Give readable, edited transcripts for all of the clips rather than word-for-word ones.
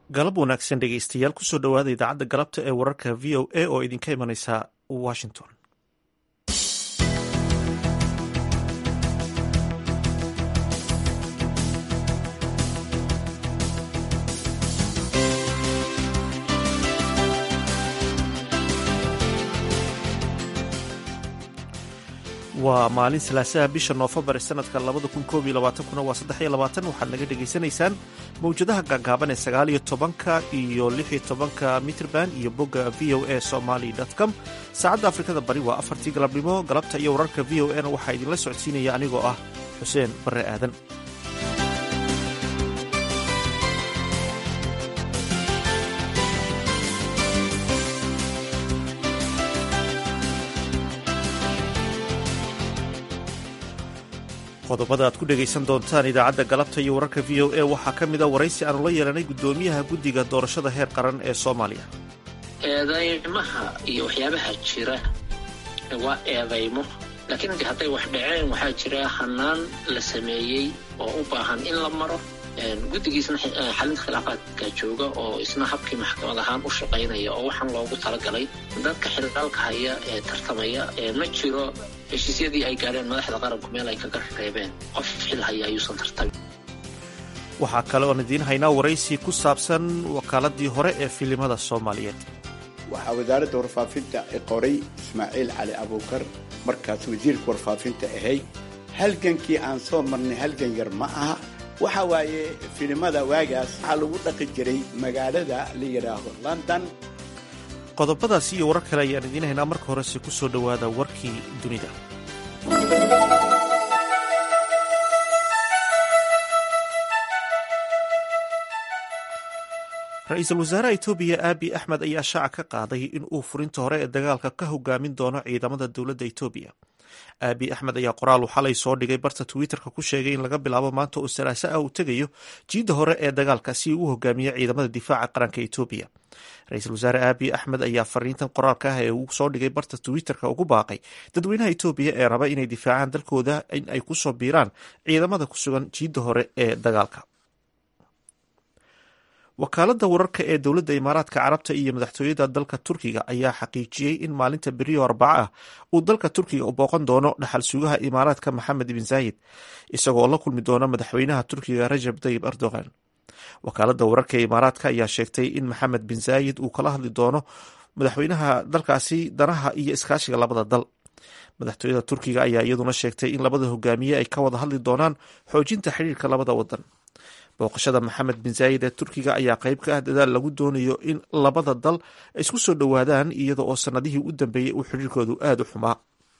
galab wanaagsan dhegeystayaal kusoo dhowaada idaacadda galabta ee wararka v o a oo idinka imanaysa washington. waa maalin salaasaha bisha noofembar ee sanadka kuna waa 3 waxaad naga dhegaysanaysaan mawjadaha gaagaaban ee 9 iyo 16 mitrban iyo bogga v o a somali com. saacadda afrikada bari waa 4 galabnimo. galabta iyo wararka v o a na waxaa idinla socodsiinaya anigoo ah xuseen barre aadan. qodobada aad ku dhegaysan doontaan idaacadda galabta iyo wararka v o a waxaa ka mid a waraysi aanu la yeelanay guddoomiyaha guddiga doorashada heer qaran ee soomaaliya. eedaymaha iyo waxyaabaha jira waa eedaymo, laakiin hadday wax dhaceen waxaa jira hanaan la sameeyey oo u baahan in la maro. guddigiisna xalinta khilaafaadka jooga oo isna habkii maxkamad ahaan u shaqaynaya oo waxaan loogu talagalay dadka xildhibaalka haya ee tartamaya. ma jiro heshiisyadii ay gaadheen madaxda qaranku meel ay kaga reebeen qof xil haya ayuusan tartamin. waxaa kale oon idiin haynaa waraysi ku saabsan wakaaladii hore ee filimada soomaaliyeed. waxaa wasaaradda warfaafinta qoray ismaaciil cali abuukar, markaas wasiirka warfaafinta ahayd. halgankii aan soo marnay halgan yar ma aha. waxa waaye filimada waagaas waxaa lagu dhaqi jiray magaalada la yidhaahdo london. qodobadaasi iyo warar kale ayaan idiin haynaa. marka horese ku soo dhowaada warkii dunida. ra-iisul wasaaraha etoobiya aabi axmed ayaa shaaca ka qaaday in uu furinta hore ee dagaalka ka hogaamin doono ciidamada dowladda etoobiya. aabi axmed ayaa qoraal uu xalay soo dhigay barta twitter-ka ku sheegay in laga bilaabo maanta oo salaaso ah uu tegayo jiidda hore ee dagaalka si uu u hogaamiyo ciidamada difaaca qaranka etoobiya. ra-iisul wasaare aabi axmed ayaa fariintan qoraalka ah ee uu soo dhigay barta twitter-ka ugu baaqay dadweynaha etoobiya ee raba inay difaacaan dalkooda in ay kusoo biiraan ciidamada ku sugan jiidda hore ee dagaalka. wakaaladda wararka ee dowladda imaaraadka carabta iyo madaxtooyada dalka turkiga ayaa xaqiijiyey in maalinta beriyo arbaco ah uu dalka turkiga u booqan doono dhaxal sugaha imaaraadka maxamed bin zaayid, isagoo la kulmi doona madaxweynaha turkiga rajab tayyib erdogan. wakaaladda wararka ee imaaraadka ayaa sheegtay in maxamed bin zaayid uu kala hadli doono madaxweynaha dalkaasi danaha iyo iskaashiga labada dal. madaxtooyada turkiga ayaa iyaduna sheegtay in labada hogaamiye ay ka wada hadli doonaan xoojinta xiriirka labada wadan. booqashada maxamed bin zaayid ee turkiga ayaa qayb ka ah dadaal lagu doonayo in labada dal isku soo dhowaadaan iyada oo sanadihii u dambeeyey uu xiriirkoodu aada u xumaa.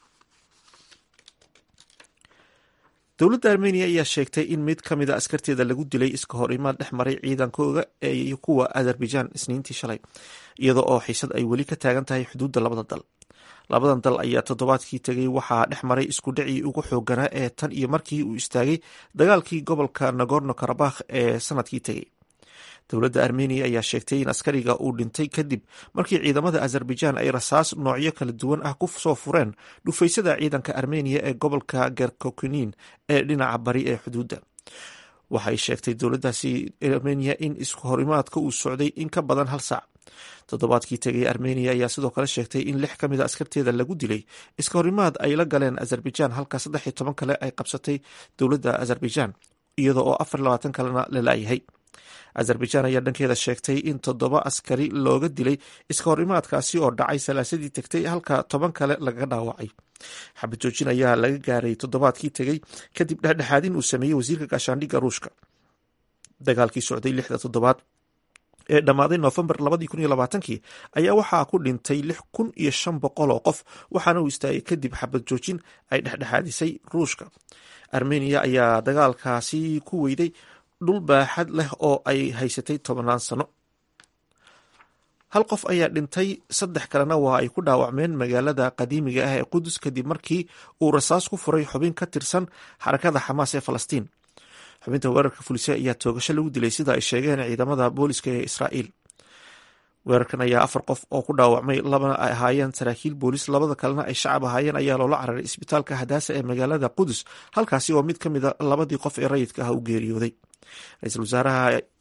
dowladda armeniya ayaa sheegtay in mid ka mid a askarteeda lagu dilay iska hor imaad dhex maray ciidankooga iyo kuwa azerbaijan isniintii shalay, iyada oo xiisad ay weli ka taagan tahay xuduudda labada dal. labadan dal ayaa toddobaadkii tegay waxaa dhex maray isku dhacii ugu xooganaa ee tan iyo markii uu istaagay dagaalkii gobolka nagorno karabakh ee sanadkii tegey. dowladda armeniya ayaa sheegtay in askariga uu dhintay kadib markii ciidamada azerbaijan ay rasaas noocyo kala duwan ah ku soo fureen dhufaysada ciidanka armeniya ee gobolka gerkokunin ee dhinaca bari ee xuduudda. waxay sheegtay dowladdaasi armeniya in isku horimaadka uu socday in ka badan hal saac. toddobaadkii tegay armeniya ayaa sidoo kale sheegtay in 6 ka mid a askarteeda lagu dilay iska horimaad ay la galeen azerbaijan, halka 13 kale ay qabsatay dowladda azerbaijan, iyada oo 24 kalena la laayahay. azerbaijan ayaa dhankeeda sheegtay in 7 askari looga dilay iska horimaadkaasi oo dhacay salaasadii tegtay, halka 10 kale lagaga dhaawacay. xabad joojin ayaa laga gaaray toddobaadkii tegey kadib dhexdhexaadin uu sameeyey wasiirka gaashaandhigga ruushka. dagaalkii socday 6 toddobaad ee dhammaaday noofembar 2020 ayaa waxaa ku dhintay 6,500 oo qof, waxaana uu istaagay kadib xabad joojin ay dhexdhexaadisay ruushka. armeniya ayaa dagaalkaasi ku weyday dhul baaxad leh oo ay haysatay 10 sano. hal qof ayaa dhintay, 3 kalena waa ay ku dhaawacmeen magaalada qadiimiga ah ee qudus kadib markii uu rasaas ku furay xubin ka tirsan xarakada xamaas ee falastiin. xubinta weerarka fulisa ayaa toogasho lagu dilay sida ay sheegeen ciidamada booliska ee israa'iil. weerarkan ayaa 4 qof oo ku dhaawacmay, 2 ay ahaayeen saraakiil boolis, 2 kalena ay shacab ahaayeen ayaa loola cararay isbitaalka hadaasa ee magaalada qudus, halkaasi oo mid ka mid a 2 qof ee rayidka ah u geeriyooday. ra-iisul wasaaraha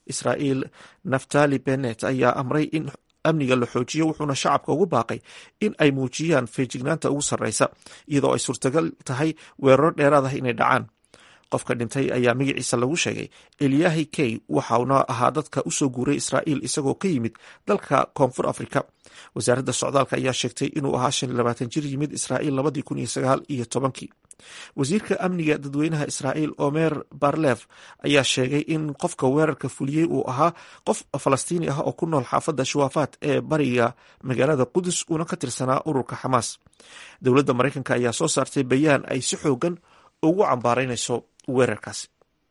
israa'iil naftali bennett ayaa amray in amniga la xoojiyo, wuxuuna shacabka ugu baaqay in ay muujiyaan feejignaanta ugu sarreysa, iyadoo ay suurtagal tahay weeraro dheeraad ah inay dhacaan. qofka dhintay ayaa magaciisa lagu sheegay Eliyahi Kay, waxauna ahaa dadka u soo guuray Israa'iil isagoo ka yimid dalka Koonfur Afrika. wasaaradda socdaalka ayaa sheegtay inuu ahaa 25 jir yimid Israa'iil 2019. wasiirka amniga dadweynaha Israa'iil Omer Barlev ayaa sheegay in qofka weerarka fuliyey uu ahaa qof Falastiini ah oo ku nool xaafadda Shuwafaat ee bariga magaalada Qudus, una ka tirsanaa ururka Xamaas. dowladda Mareykanka ayaa soo saartay bayaan ay si xoogan ugu cambaaraynayso weerarkaasi.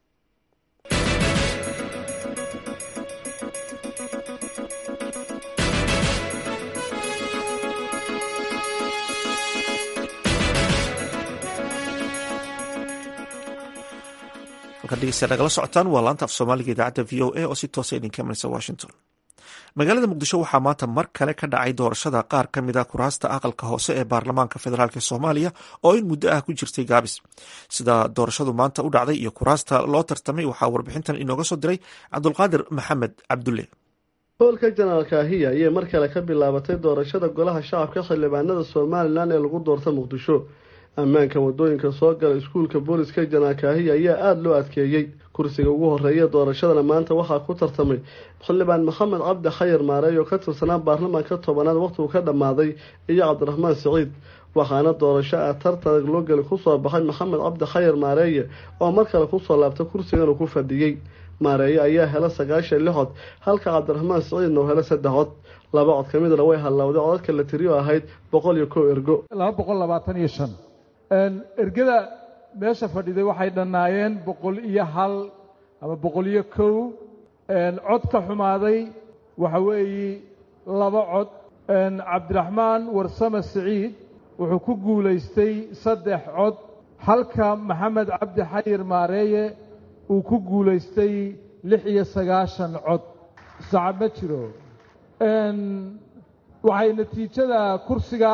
nagala socotaan waa laanta af soomaaliga idaacadda v o a oo si toosa idinka imanaysa Washington. magaalada muqdisho waxaa maanta mar kale ka dhacay doorashada qaar ka mid a kuraasta aqalka hoose ee baarlamaanka federaalk Soomaaliya oo in muddo ah ku jirtay gaabis. sida doorashadu maanta u dhacday iyo kuraasta loo tartamay waxaa warbixintan inooga soo diray Cabdulqaadir Maxamed Cabdulle. hoolka janaalka ahiya ayay mar kale ka bilaabatay doorashada golaha shacabka xildhibaanada Somaliland ee lagu doorta Muqdisho. ammaanka wadooyinka soo gala iskuulka booliska janaalkaahiya ayaa aada loo adkeeyey. kursiga ugu horeeya doorashadana maanta waxaa ku tartamay xildhibaan maxamed cabdi xayir maareey oo ka tirsanaa baarlamaanka 10aad waqtigu ka dhammaaday iyo cabdiraxmaan siciid, waxaana doorasho tartan loo gali kusoo baxay maxamed cabdi xayir maareeye oo mar kale kusoo laabtay kursigan uu ku fadhiyey. maareeye ayaa hela 96 cod halka cabdiraxmaan siciidna uu hela 3 cod. 2 cod ka midna way halowday codadka la tiriyo ahayd 101 ergo. 225 ergada meesha fadhiday waxay dhannaayeen 101 ama 101. cod ka xumaaday waxa weeye 2 cod. cabdiraxmaan warsame siciid wuxuu ku guulaystay 3 cod halka maxamed cabdi xayir maareeye uu ku guulaystay 96 cod. sacab ma jiro. waxay natiijada kursiga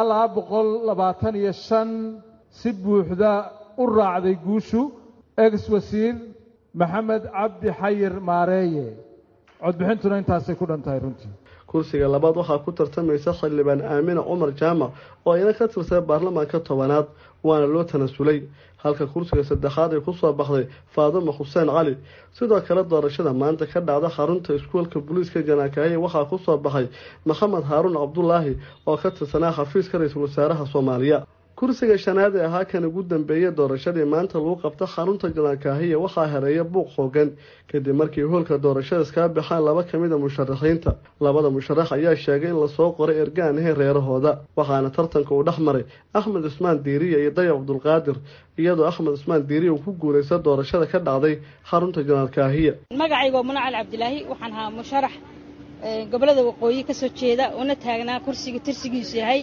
225 si buuxda u raacday guushu ex-wasiir maxamed cabdi xayir maareeye. codbixintuna intaasay ku dhantahay runtii. kursiga labaad waxaa ku tartamaysa xildhibaan aamina cumar jaamac oo ayna ka tirsan baarlamaanka 10aad waana loo tanasulay, halka kursiga saddexaad ay kusoo baxday faadimo xuseen cali. sidoo kale doorashada maanta ka dhacda xarunta iskuulka booliiska janaalkaahiya waxaa kusoo baxay maxamed haaruun cabdulaahi oo ka tirsanaa xafiiska ra-iisul wasaaraha Soomaaliya. kursiga shanaad ee ahaa kan ugu dambeeyay doorashadii maanta lagu qabta xarunta janaalkaahiya waxaa hareeya buuq xoogan kadib markii hoolka doorashada iska baxaan 2 ka mid ah musharaxiinta. 2 musharax ayaa sheegay in la soo qoray ergaan ahayn reerahooda, waxaana tartanka uu dhexmaray Axmed Usmaan Diiriye iyo Dayac Abdulqaadir, iyadoo Axmed Usmaan Diiriye uu ku guuleystay doorashada ka dhacday xarunta janaalkaahiya. magacayga Munacal Cabdilaahi waxaan ahaa musharax gobolada waqooyi ka soo jeeda una taagnaa kursiga tirsigiisu yahay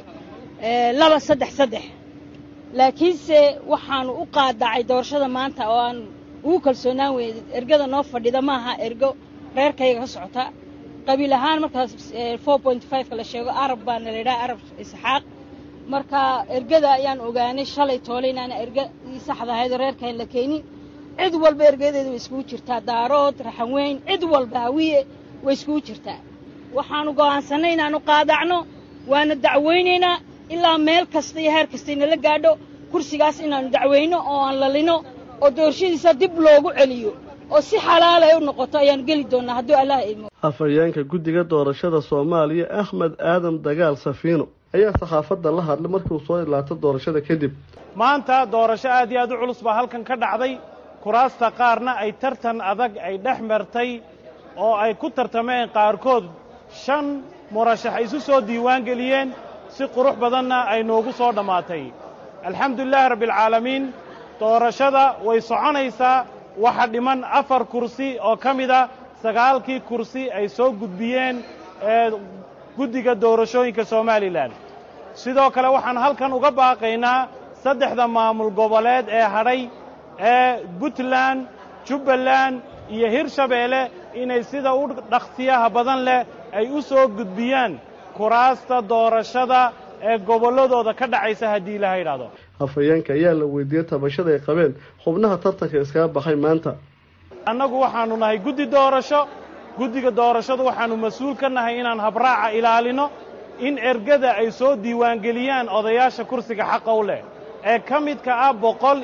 233. laakiinse waxaanu u qaadacay doorashada maanta oo aan ugu kalsoonaan weeyay ergada noo fadhida maaha ergo reerkayga ka socota qabiil ahaan. markaas 4.5 la sheego arab baan la yiraahdaa, arab isxaaq. marka ergada ayaan ogaanay shalay tooleynaana erga saxda ahayd reerkayga la keenin. cid walba ergadeedu way isku jirtaa, daarood raxan weyn cid walba hawiye way isku jirtaa. waxaanu go'aansanay inaanu qaadacno, waana dacweynaynaa ilaa meel kasta iyo heer kasta in la gaadho kursigaas inaanu dacweyno oo aan lalino oo doorashadiisa dib loogu celiyo oo si xalaal ah u noqoto ayaan gali doonaa haddii Allah idmo. afayeenka guddiga doorashada Soomaaliya Axmed Aadam Dagaal Safiino ayaa saxaafadda la hadlay markii uu soo ilaato doorashada kadib. maanta doorasho aad iyo aad u culus baa halkan ka dhacday. kuraasta qaarna ay tartan adag ay dhex martay oo ay ku tartameen qaarkood 5 murashax isu soo diiwaan geliyeen, si qurux badanna ay noogu soo dhamaatay. alxamdulilaahi rabbil caalamiin. doorashada way soconaysaa. waxa dhiman 4 kursi oo ka mid ah 9kii kursi ay soo gudbiyeen guddiga doorashooyinka Soomaaliland. sidoo kale waxaan halkan uga baaqaynaa 3 maamul goboleed ee hadhay ee Puntland, Jubbaland iyo Hirshabeelle inay sida u dhaqsiyaha badan leh ay u soo gudbiyaan kuraasta doorashada ee goboladooda ka dhacaysa haddii la yiraahdo. afayeenka ayaa la weydiiyay tabashada ay qabeen xubnaha tartanka iskaga baxay maanta. annagu waxaanu nahay guddi doorasho, guddiga doorashadu waxaannu mas-uul ka nahay inaan habraaca ilaalino in ergada ay soo diiwaangeliyaan odayaasha kursiga xaqa u leh ee ka midka ah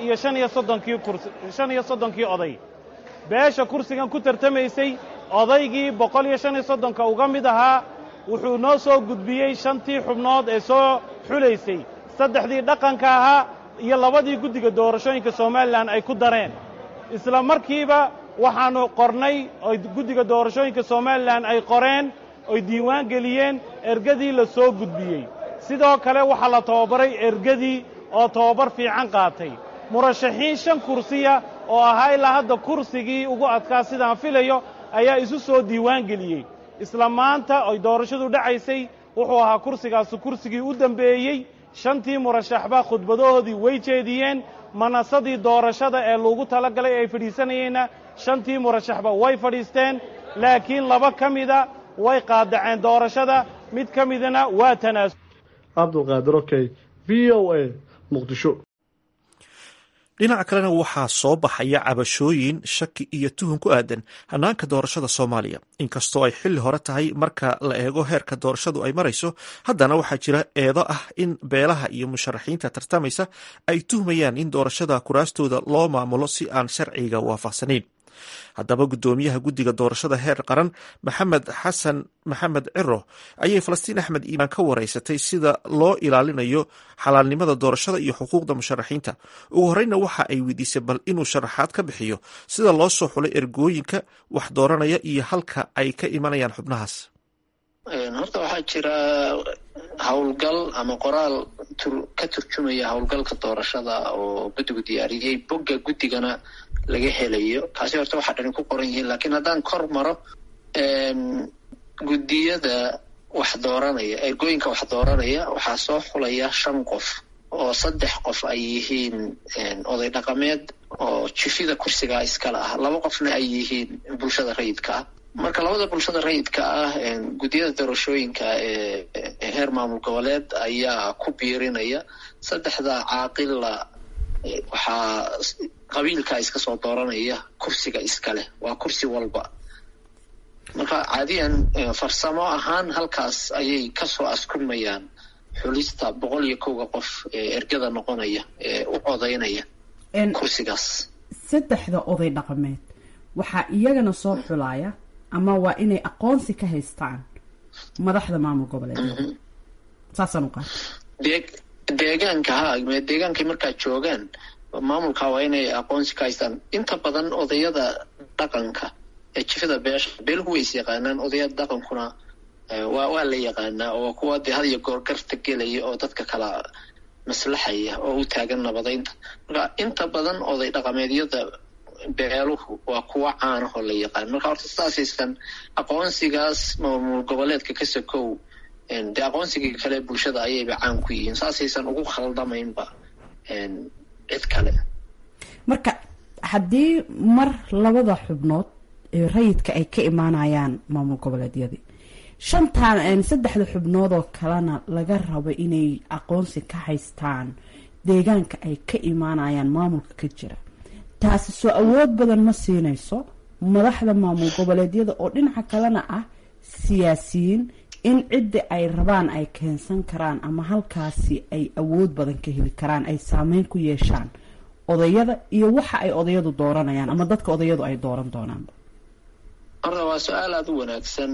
135 oday beesha kursigan ku tartamaysay odaygii 135 uga mid ahaa wuxuu noo soo gudbiyey 5tii xubnood ee soo xulaysay 3dii dhaqanka ahaa iyo 2dii guddiga doorashooyinka Soomaaliland ay ku dareen isla markiiba waxaanu qornay oo guddiga doorashooyinka Soomaaliland ay qoreen oo diiwaan geliyeen ergadii la soo gudbiyey sidoo kale waxa la tababaray ergadii oo tababar fiican qaatay murashaxiin 5 kursiya oo ahaa ilaa hadda kursigii ugu adkaa sidaan filayo ayaa isu soo diiwaan geliyey isla maanta oo doorashadu dhacaysay wuxuu ahaa kursigii u dambeeyey 5tii murashaxba khudbadahoodii way jeediyeen manasadii doorashada ee loogu talagalay ay fadhiisanayeenna 5tii murashaxba way fadhiisteen laakiin 2 ka mida way qaadaceen doorashada mid ka midna waa tanaasul Cabdulqaadir Okay VOA Muqdisho dhinaca kalena waxaa soo baxaya cabashooyin shaki iyo tuhun ku aadan hanaanka doorashada Soomaaliya inkastoo ay xilli hore tahay marka la eego heerka doorashadu ay marayso haddana waxaa jira eedo ah in beelaha iyo musharaxiinta tartamaysa ay tuhmayaan in doorashada kuraastooda loo maamulo si aan sharciga waafaqsanayn haddaba guddoomiyaha guddiga doorashada heer qaran maxamed xasan maxamed ciro ayay Falastiin Axmed Iimaan ka wareysatay sida loo ilaalinayo xalaalnimada doorashada iyo xuquuqda musharaxiinta ugu horeyna waxa ay weydiisay bal inuu sharaxaad ka bixiyo sida loo soo xulay ergooyinka wax dooranaya iyo halka ay ka imanayaan xubnahaas horta waxaa jira howlgal ama qoraal ka turjumaya howlgalka doorashada oo guddigu diyaariyey bogga guddigana laga helayo kaasi horta waxa dhan ku qoran yihiin laakiin haddaan kor maro guddiyada wax dooranaya ergooyinka wax dooranaya waxaa soo xulaya 5 qof oo 3 qof ay yihiin oday dhaqameed oo jifida kursiga iskala ah 2 qofna ay yihiin bulshada rayidka ah marka 2da bulshada rayidka ah guddiyada doorashooyinka ee heer maamul goboleed ayaa ku biirinaya 3da caaqila waxaa qabiilka iska soo dooranaya kursiga iskale waa kursi walba marka caadiyan farsamo ahaan halkaas ayay ka soo askumayaan xulista 101 qof ee ergada noqonaya ee u codeynaya kursigaas 3 oday dhaqameed waxa iyagana soo xulaya ama waa inay aqoonsi ka haystaan madaxda maamul goboleedka saasan u qaad deegaanka markaa joogaan maamulka waa inay aqoonsi ka haystaan inta badan odayada dhaqanka ee jifada beeluhu way yaqaanaan odayada dhaqankuna waa la yaqaanaa oo kuwa had iyo goor garta gelaya oo dadka kala maslaxaya oo u taagan nabadeynta marka inta badan oday dhaqameedyada beeluhu waa kuwa caan ah oo la yaqaan marka horta saasaysan aqoonsigaas maamul goboleedka ka sakow de aqoonsiga kale bulshada ayayba caan ku yihiin saasaysan ugu khaldamaynba cid kale marka haddii mar 2 xubnood ee rayidka ay ka imaanayaan maamul goboleedyadii 3 xubnood oo kalena laga rabo inay aqoonsi ka haystaan deegaanka ay ka imaanayaan maamulka ka jira taasi soo awood badan ma siinayso madaxda maamul goboleedyada oo dhinaca kalena ah siyaasiyiin in cidda ay rabaan ay keensan karaan ama halkaasi ay awood badan ka heli karaan ay saameyn ku yeeshaan odayada iyo waxa ay odayadu dooranayaan ama dadka odayadu ay dooran doonaan horta waa su-aal aad u wanaagsan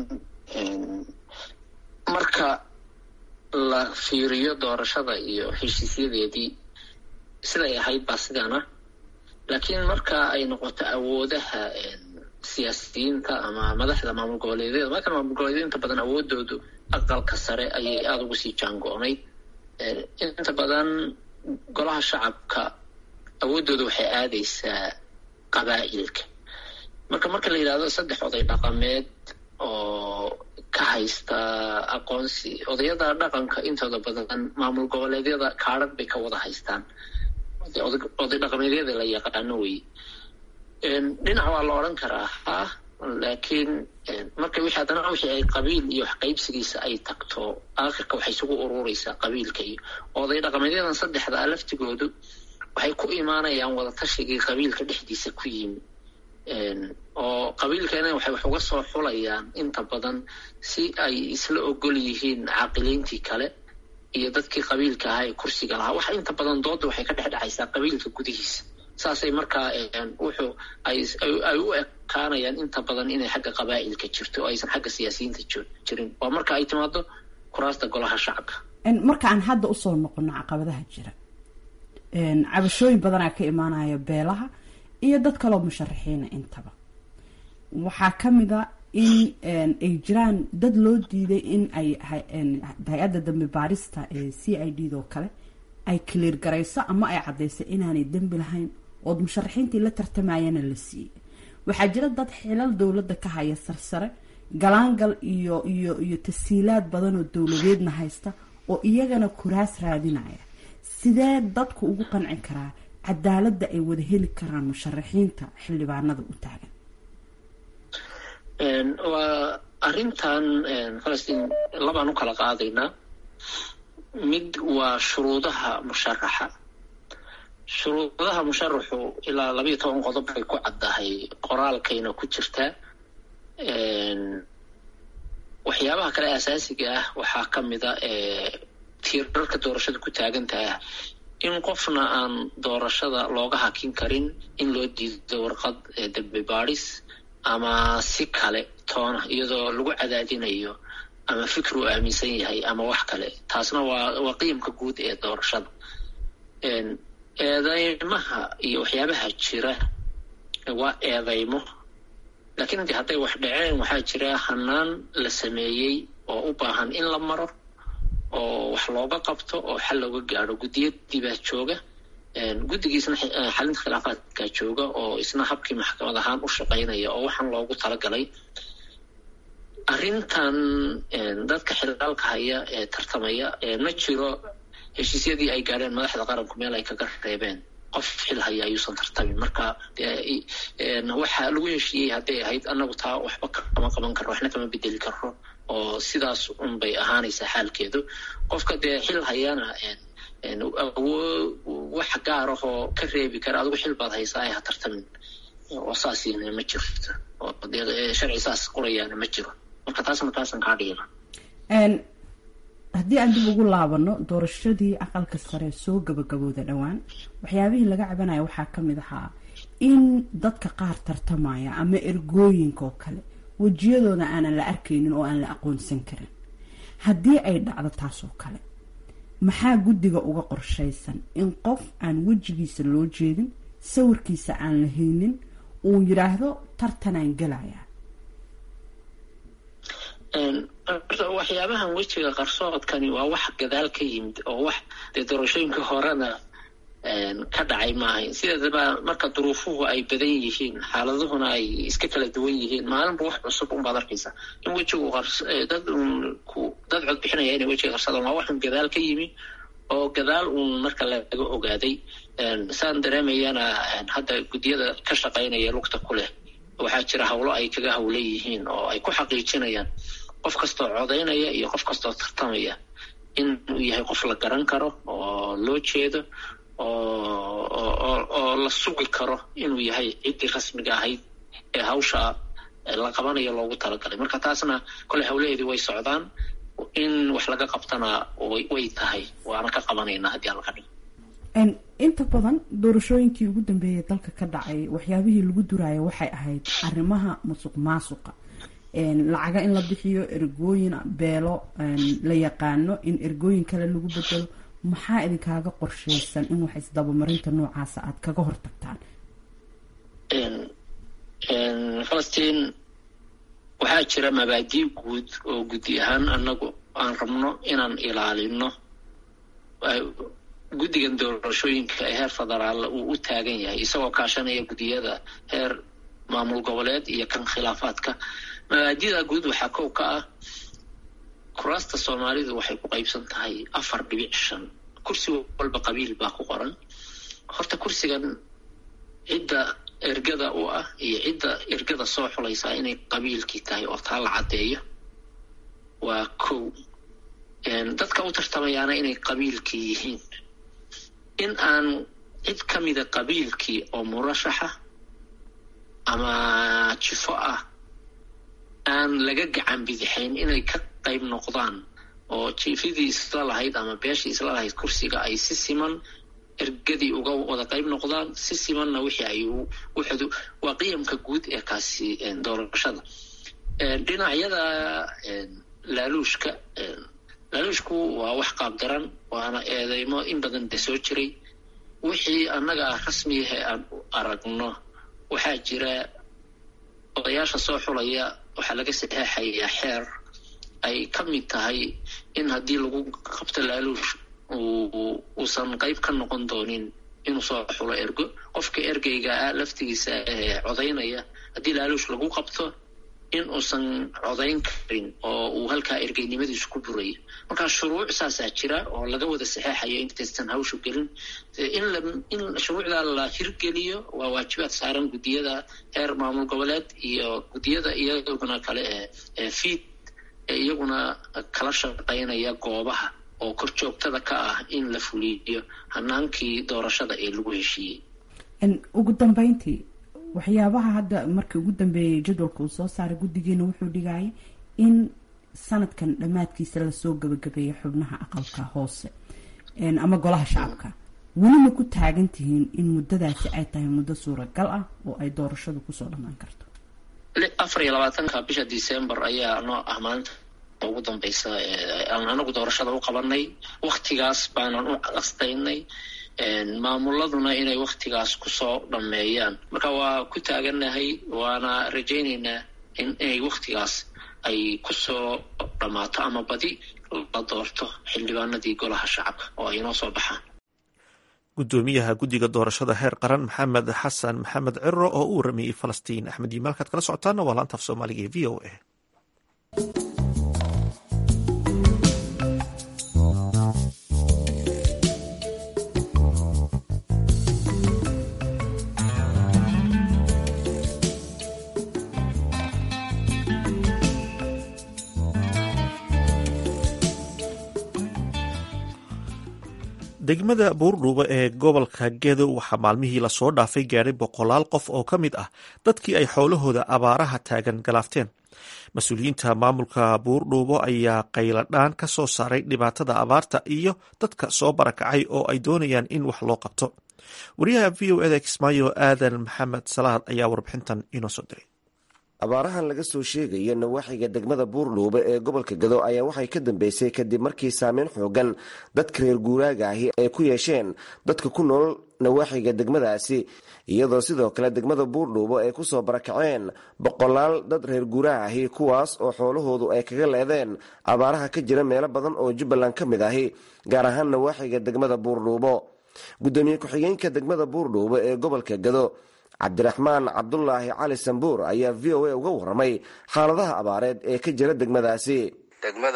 marka la fiiriyo doorashada iyo heshiisyadeedii siday ahayd baa sidaana laakiin marka ay noqoto awoodaha siyaasiyiinta ama madaxda maamul goboleedyada marka maamul goboleedyada inta badan awoodoodu aqalka sare ayay aada ugu sii jaango'nay inta badan golaha shacabka awoodooda waxay aadaysaa qabaa'ilka marka la yidhaahdo 3 oday dhaqameed oo ka haysta aqoonsi odayada dhaqanka intooda badan maamul goboleedyada kaadhad bay ka wada haystaan oday dhaqameedyada la yaqaano wey dhinac waa la odhan karaa laakiin marka wixii ay qabiil iyo wax qaybsigiisa ay tagto aakhirka waxay isugu ururaysaa qabiilka iyo oday dhaqameedyadan 3 laftigoodu waxay ku imaanayaan wada tashigii qabiilka dhexdiisa ku yimi oo qabiilkana waxay wax uga soo xulayaan inta badan si ay isla ogol yihiin caaqiliintii kale iyo dadkii qabiilka ahaa ee kursiga lahaa. waxa inta badan dooda waxay ka dhex dhacaysaa qabiilka gudihiisa. saasay markaa wuxuu ay u ekaanayaan inta badan inay xagga qabaa'ilka jirto oo aysan xagga siyaasiyiinta jirin. waa marka ay timaado kuraasta golaha shacabka. marka aan hadda usoo noqono caqabadaha jira, cabashooyin badanaa ka imaanaya beelaha iyo dad kaloo musharaxiina intaba. waxaa ka mid a in ay jiraan dad loo diiday in ay hay-adda dambi baarista ee CID oo kale ay clear garayso ama ay caddayso inaanay dembi lahayn ood musharaxiintii la tartamayana la siiyey. waxaa jira dad xilal dowladda ka haya sarsare, galaangal iyo tasiilaad badan oo dowladeedna haysta oo iyagana kuraas raadinaya. sidee dadku ugu qanci karaa cadaaladda ay wada heli karaan musharaxiinta xildhibaanada u taagan? waa arrintan falastiin labaan u kala qaadaynaa. mid waa shuruudaha musharaxa. shuruudaha musharaxu ilaa 12 qodob bay ku caddahay, qoraalkayna ku jirtaa. waxyaabaha kale asaasiga ah waxaa ka mid a tiirarka doorashada ku taagan tahay in qofna aan doorashada looga hakin karin in loo diido warqad dambi baadhis ama si kale toona iyadoo lagu cadaadinayo ama fikir uu aaminsan yahay ama wax kale. taasna waa qiimka guud ee doorashada. eedeymaha iyo waxyaabaha jira waa eedeymo, laakiin intii hadday wax dhaceen waxaa jira hanaan la sameeyey oo u baahan in la maro oo wax looga qabto oo xal looga gaadho. guddiyadii baa jooga, guddigiisna xalinta khilaafaadka jooga oo isna habkii maxkamad ahaan u shaqaynaya oo waxaan loogu talagalay. arrintan dadka xilaalka haya ee tartamaya ma jiro heshiisyadii ay gaadheen madaxda qaranku meel ay kaga reebeen qof xil haya ayuusan tartamin. marka waxaa lagu heshiiyey hadday ahayd annagu taa waxba kama qaban karro, waxna kama bedeli karro, oo sidaas un bay ahaanaysaa xaalkeedu. qofka dee xil hayana wax gaar ah oo ka reebi kara adigu xil baad haysaa ha tartamin oo saasina ma jirto, oo sharci saas qorayaana ma jiro. marka taasna taasan kaa dhigina. haddii aan dib ugu laabano doorashadii aqalka sare soo gabagabooda dhowaan, waxyaabihii laga cabanayo waxaa ka mid ahaa in dadka qaar tartamaya ama ergooyinka oo kale wejiyadooda aanan la arkaynin oo aan la aqoonsan karin. haddii ay dhacdo taasoo kale, maxaa guddiga uga qorshaysan in qof aan wejigiisa loo jeedin, sawirkiisa aan la haynin, uu yidhaahdo tartanaan gelayaa? waxyaabahan wejiga qarsoodkani waa wax gadaal ka yimid oo wax dee doorashooyinka horena ka dhacay maahayn. sideedaba marka duruufuhu ay badan yihiin, xaaladuhuna ay iska kala duwan yihiin, maalinba wax cusub unbaad arkaysa. in wejigu dad cod bixinaya inay wejiga qarsadaan waa waxun gadaal ka yimi oo gadaal uun marka laga ogaaday. saan dareemayana hadda guddiyada ka shaqaynaya lugta ku leh waxaa jira hawlo ay kaga hawla yihiin oo ay ku xaqiijinayaan qof kastoo codaynaya iyo qof kastoo tartamaya inuu yahay qof la garan karo oo loo jeedo oo la sugi karo inuu yahay ciddii rasmiga ahayd ee hawsha la qabanayo loogu talagalay. marka taasna kole hawlaheedii way socdaan, in wax laga qabtana way tahay, waana ka qabanaynaa haddii aan laga dhigo. inta badan doorashooyinkii ugu dambeeyay dalka ka dhacay waxyaabihii lagu duraayo waxay ahayd arrimaha musuq maasuqa, lacaga in la bixiyo, ergooyin beelo la yaqaano in ergooyin kale lagu bedelo. maxaa idinkaaga qorshaysan in wax isdabamarinta noocaasa aad kaga hortagtaan? falastiin waxaa jira mabaadii guud oo guddi ahaan annagu aan rabno inaan ilaalino. guddigan doorashooyinka ee heer federaal uu u taagan yahay isagoo kaashanaya guddiyada heer maamul goboleed iyo kan khilaafaadka. mabaadida guud waxaa kow ka ah kuraasta soomaalidu waxay ku qaybsan tahay 4.5. kursi walba qabiil baa ku qoran. horta kursigan cidda ergada u ah iyo cidda ergada soo xulaysaa inay qabiilkii tahay oo taa la caddeeyo waa kow. dadka u tartamayaana inay qabiilkii yihiin. in aan cid ka mida qabiilkii oo murashaxa ama jifo ah aan laga gacan bidixayn inay ka qayb noqdaan oo jiifidii isla lahayd ama beeshii isla lahayd kursiga ay si siman ergadii uga wada qayb noqdaan si simanna wixii ay waa qiyamka guud ee kaasi doorashada. Dhinacyada laaluushku waa wax qaabdaran, waana eedeymo in badan de soo jiray. wixii annaga rasmiyahe aan u aragno waxaa jira odayaasha soo xulaya waxaa laga saxeexayaa xeer ay ka mid tahay in haddii lagu qabto laaluush uusan qayb ka noqon doonin inuu soo xulo ergo. qofka ergeyga laftigiisa codaynaya haddii laaluush lagu qabto in uusan codayn karin oo uu halkaa ergeynimadiisu ku burayo. markaa shuruuc saasaa jira oo laga wada saxeexayo intaysan hawshu gelin. in shuruucdaa la hirgeliyo waa waajibaad saaran guddiyada heer maamul goboleed iyo guddiyada iyaguna kale ee fiid ee iyaguna kala shaqaynaya goobaha oo kor joogtada ka ah in la fuliyo hanaankii doorashada ee lagu heshiiyey. ugu dambeyntii waxyaabaha hadda markii ugu dambeeyay jadwalka uu soo saaray guddigeena wuxuu dhigayay in sanadkan dhammaadkiisa lasoo gabagabeeya xubnaha aqalka hoose ama golaha shacabka. welina ku taagan tihiin in muddadaasi ay tahay muddo suuragal ah oo ay doorashadu kusoo dhammaan karto? 24 bisha December ayaa noo ah maalinta ugu dambeysa aan anagu doorashada u qabanay. waqtigaas baanan u qastaynay maamuladuna inay waqtigaas kusoo dhameeyaan. marka waa ku taaganahay, waana rajaynaynaa in ay waqtigaas ay kusoo dhamaato ama badi la doorto xildhibaanadii golaha shacabka oo ay noo soo baxaan. gudoomiyaha guddiga doorashada heer qaran maxamed xasan maxamed ciro oo u waramayey falastiin axmed yimaal. halkaad kala socotaana waa laanta af soomaaliga ee v o a. degmada buurdhuubo ee gobolka gedo waxaa maalmihii lasoo dhaafay gaadhay 100 qof oo ka mid ah dadkii ay xoolahooda abaaraha taagan galaafteen. mas-uuliyiinta maamulka buurdhuubo ayaa qayladhaan ka soo saaray dhibaatada abaarta iyo dadka soo barakacay oo ay doonayaan in wax loo qabto. wariyaha v o eda kismaayo aadan maxamed salaad ayaa warbixintan inoo soo diray. abaarahan laga soo sheegaya nawaaxiga degmada buurdhuubo ee gobolka gedo ayaa waxay ka dambeysay kadib markii saameyn xoogan dadka reer guuraaga ahi ay ku yeesheen dadka ku nool nawaaxiga degmadaasi, iyadoo sidoo kale degmada buurdhuubo ay kusoo barakaceen 100 dad reer guuraaga ahi kuwaas oo xoolahoodu ay kaga leedeen abaaraha ka jira meelo badan oo jubbaland ka mid ahi, gaar ahaan nawaaxiga degmada buurdhuubo. gudoomiye ku-xigeenka degmada buurdhuubo ee gobolka gedo cabdiraxmaan cabdulaahi cali sambuur ayaa v o a uga waramay xaaladaha abaareed ee ka jira degmadaasi. degmada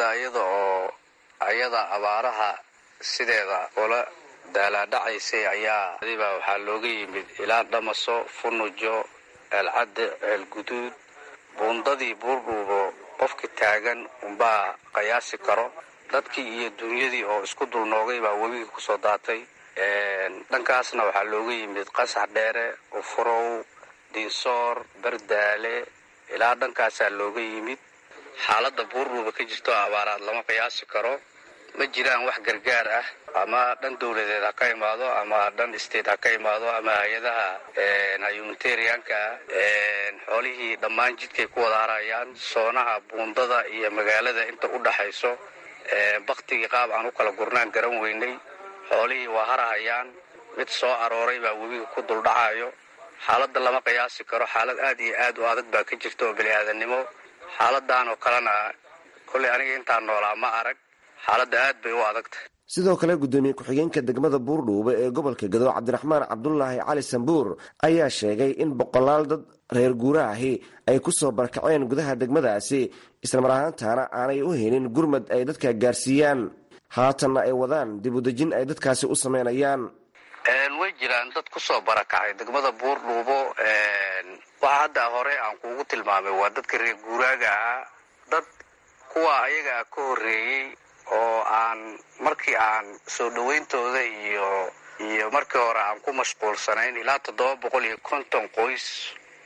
ayada abaaraha sideeda ula daalaadhacaysay ayaa waxaa looga yimid ilaa dhamaso, funujo, eelcadde, ceelguduud. buundadii buurdhuubo qofki taagan unbaa qiyaasi karo. dadkii iyo dunyadii oo isku dulnoogay baa webigii kusoo daatay. dhankaasna waxaa looga yimid qasax dheere, ufurow, diinsoor, bardaale, ilaa dhankaasaa looga yimid. xaaladda buurdhuuba ka jirto abaaraad lama qiyaasi karo. ma jiraan wax gargaar ah ama dhan dowladeed ha ka imaado ama dhan state ha ka imaado ama hay-adaha humanitarianka. xoolihii dhammaan jidkay ku wada harayaan. soonaha buundada iyo magaalada inta u dhaxayso baktigii qaab aan u kala gurnaan garan weynay. xoolihii waa harahayaan. mid soo arooray baa webiga ku duldhacayo. xaaladda lama qiyaasi karo. xaalad aad iyo aad u adag baa ka jirta oo bini-aadannimo. xaaladan oo kalena kolley aniga intaan noolaa ma arag. xaaladda aad bay u adagtahay. sidoo kale gudoomiye ku-xigeenka degmada buurdhuubo ee gobolka gedo cabdiraxmaan cabdulaahi cali sambuur ayaa sheegay in 100 dad reer guuraahi ay kusoo barakaceen gudaha degmadaasi, islamar ahaantaana aanay u helin gurmad ay dadka gaarsiiyaan. haatanna ay wadaan dib u dejin ay dadkaasi u sameynayaan. way jiraan dad kusoo barakacay degmada buurdhuubo. waxa hadda hore aan kuugu tilmaamay waa dadka reer guuraaga ahaa. dad kuwa ayaga ka horreeyey oo aan markii aan soo dhawayntooda iyo markii hore aan ku mashquulsanayn ilaa 750 qoys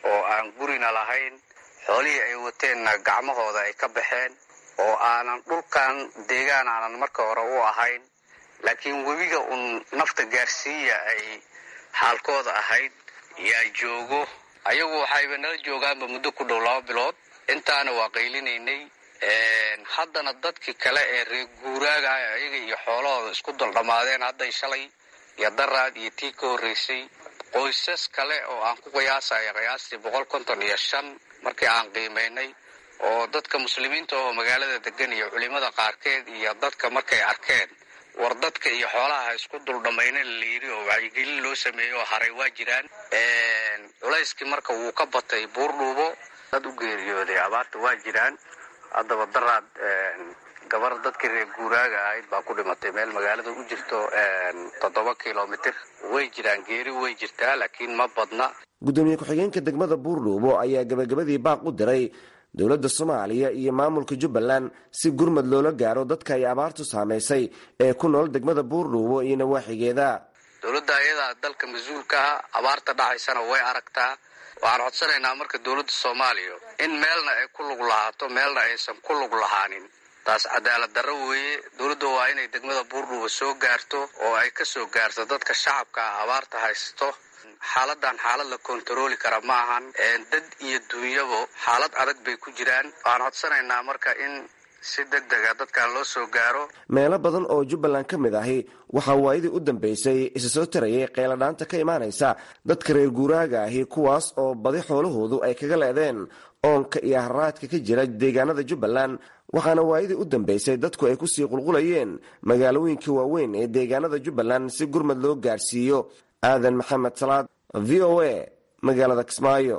oo aan gurina lahayn, xoolihii ay wateenna gacmahooda ay ka baxeen, oo aanan dhulkan deegaan aanan marka hore u ahayn, laakiin webiga un nafta gaarsiiya ay xaalkooda ahayd yaa joogo. ayagu waxayba nala joogaanba muddo ku dhow 2 bilood. intaana waa qaylinaynay. haddana dadkii kale ee reer guuraaga ayaga iyo xoolahooda isku daldhamaadeen hadday shalay iyo daraad iyo tii ka horreysay. qoysas kale oo aan ku qiyaasaya qiyaastii 155 markii aan qiimaynay, oo dadka muslimiinta oo magaalada degan iyo culimada qaarkeed iyo dadka markay arkeen war dadka iyo xoolaha isku duldhamayna la yiri oo wacyigelin loo sameeyo oo haray waa jiraan. culayskii marka wuu ka batay Buurdhuubo, dad u geeriyooday abaarta waa jiraan. haddaba daraad gabar dadkii reer guuraaga ahayd baa ku dhimatay meel magaalada u jirto 7 kilomitir. way jiraan geeri way jirtaa, laakiin ma badna. gudoomiye ku-xigeenka degmada Buurdhuubo ayaa gabagabadii baaq u diray dowladda Soomaaliya iyo maamulka Jubbaland si gurmad loola gaaro dadka ay abaartu saameysay ee ku nool degmada Buurdhuubo iyo nawaaxigeeda. dowladda ayada dalka mas'uulka ah abaarta dhacaysana way aragtaa. waxaan codsanaynaa marka dowladda Soomaaliya in meelna ay ku lug lahaato meelna aysan ku lug lahaanin. taas cadaalad darro weeye. dowladda waa inay degmada Buurdhuubo soo gaarto oo ay ka soo gaarto dadka shacabka abaarta haysto. xaaladan xaalad la kontarooli kara ma ahan. dad iyo dunyabo xaalad adag bay ku jiraan. waxaan codsanaynaa marka in si degdeg ah dadkan loo soo gaaro. meelo badan oo Jubbaland ka mid ahi waxaa waayadii u dambeysay isa soo tarayay qeyladhaanta ka imaanaysa dadka reer guuraaga ahi, kuwaas oo badi xoolahoodu ay kaga leedeen oonka iyo haraadka ka jira deegaanada Jubbaland. waxaana waayadii u dambeysay dadku ay kusii qulqulayeen magaalooyinka waaweyn ee deegaanada Jubbaland si gurmad loo gaarsiiyo. aadan maxamed salaad, VOA, magaalada Kismaayo.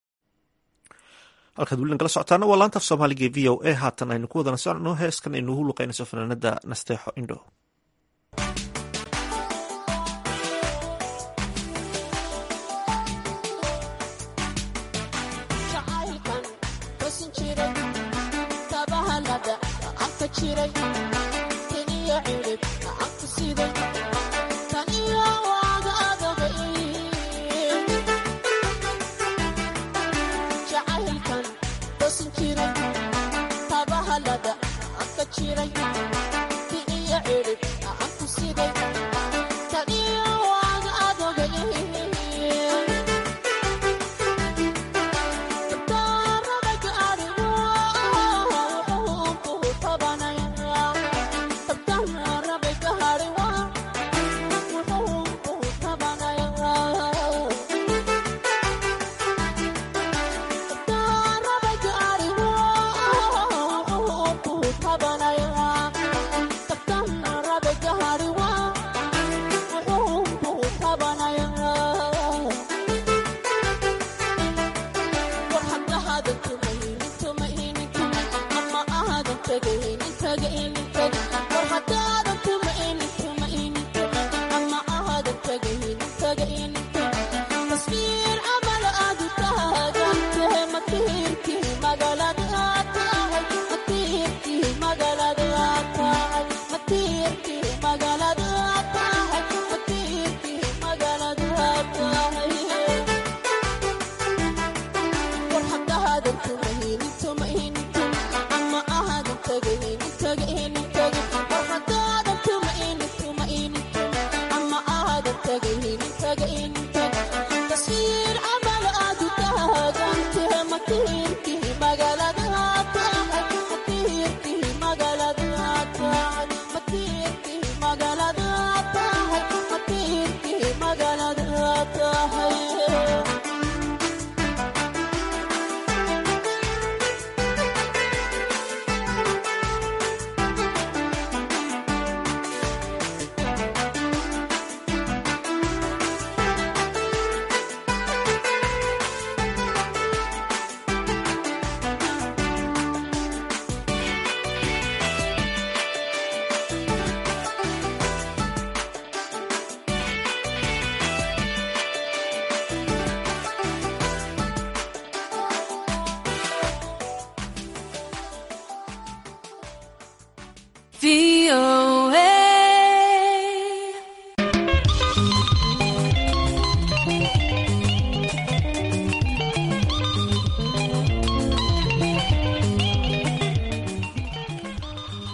halkaad weli nagala socotaana waa laanta af soomaaliga ee VOA. haatan aynu ku wadana socno heeskan aynu ugu luqaynayso fanaanada Nasteexo Indho.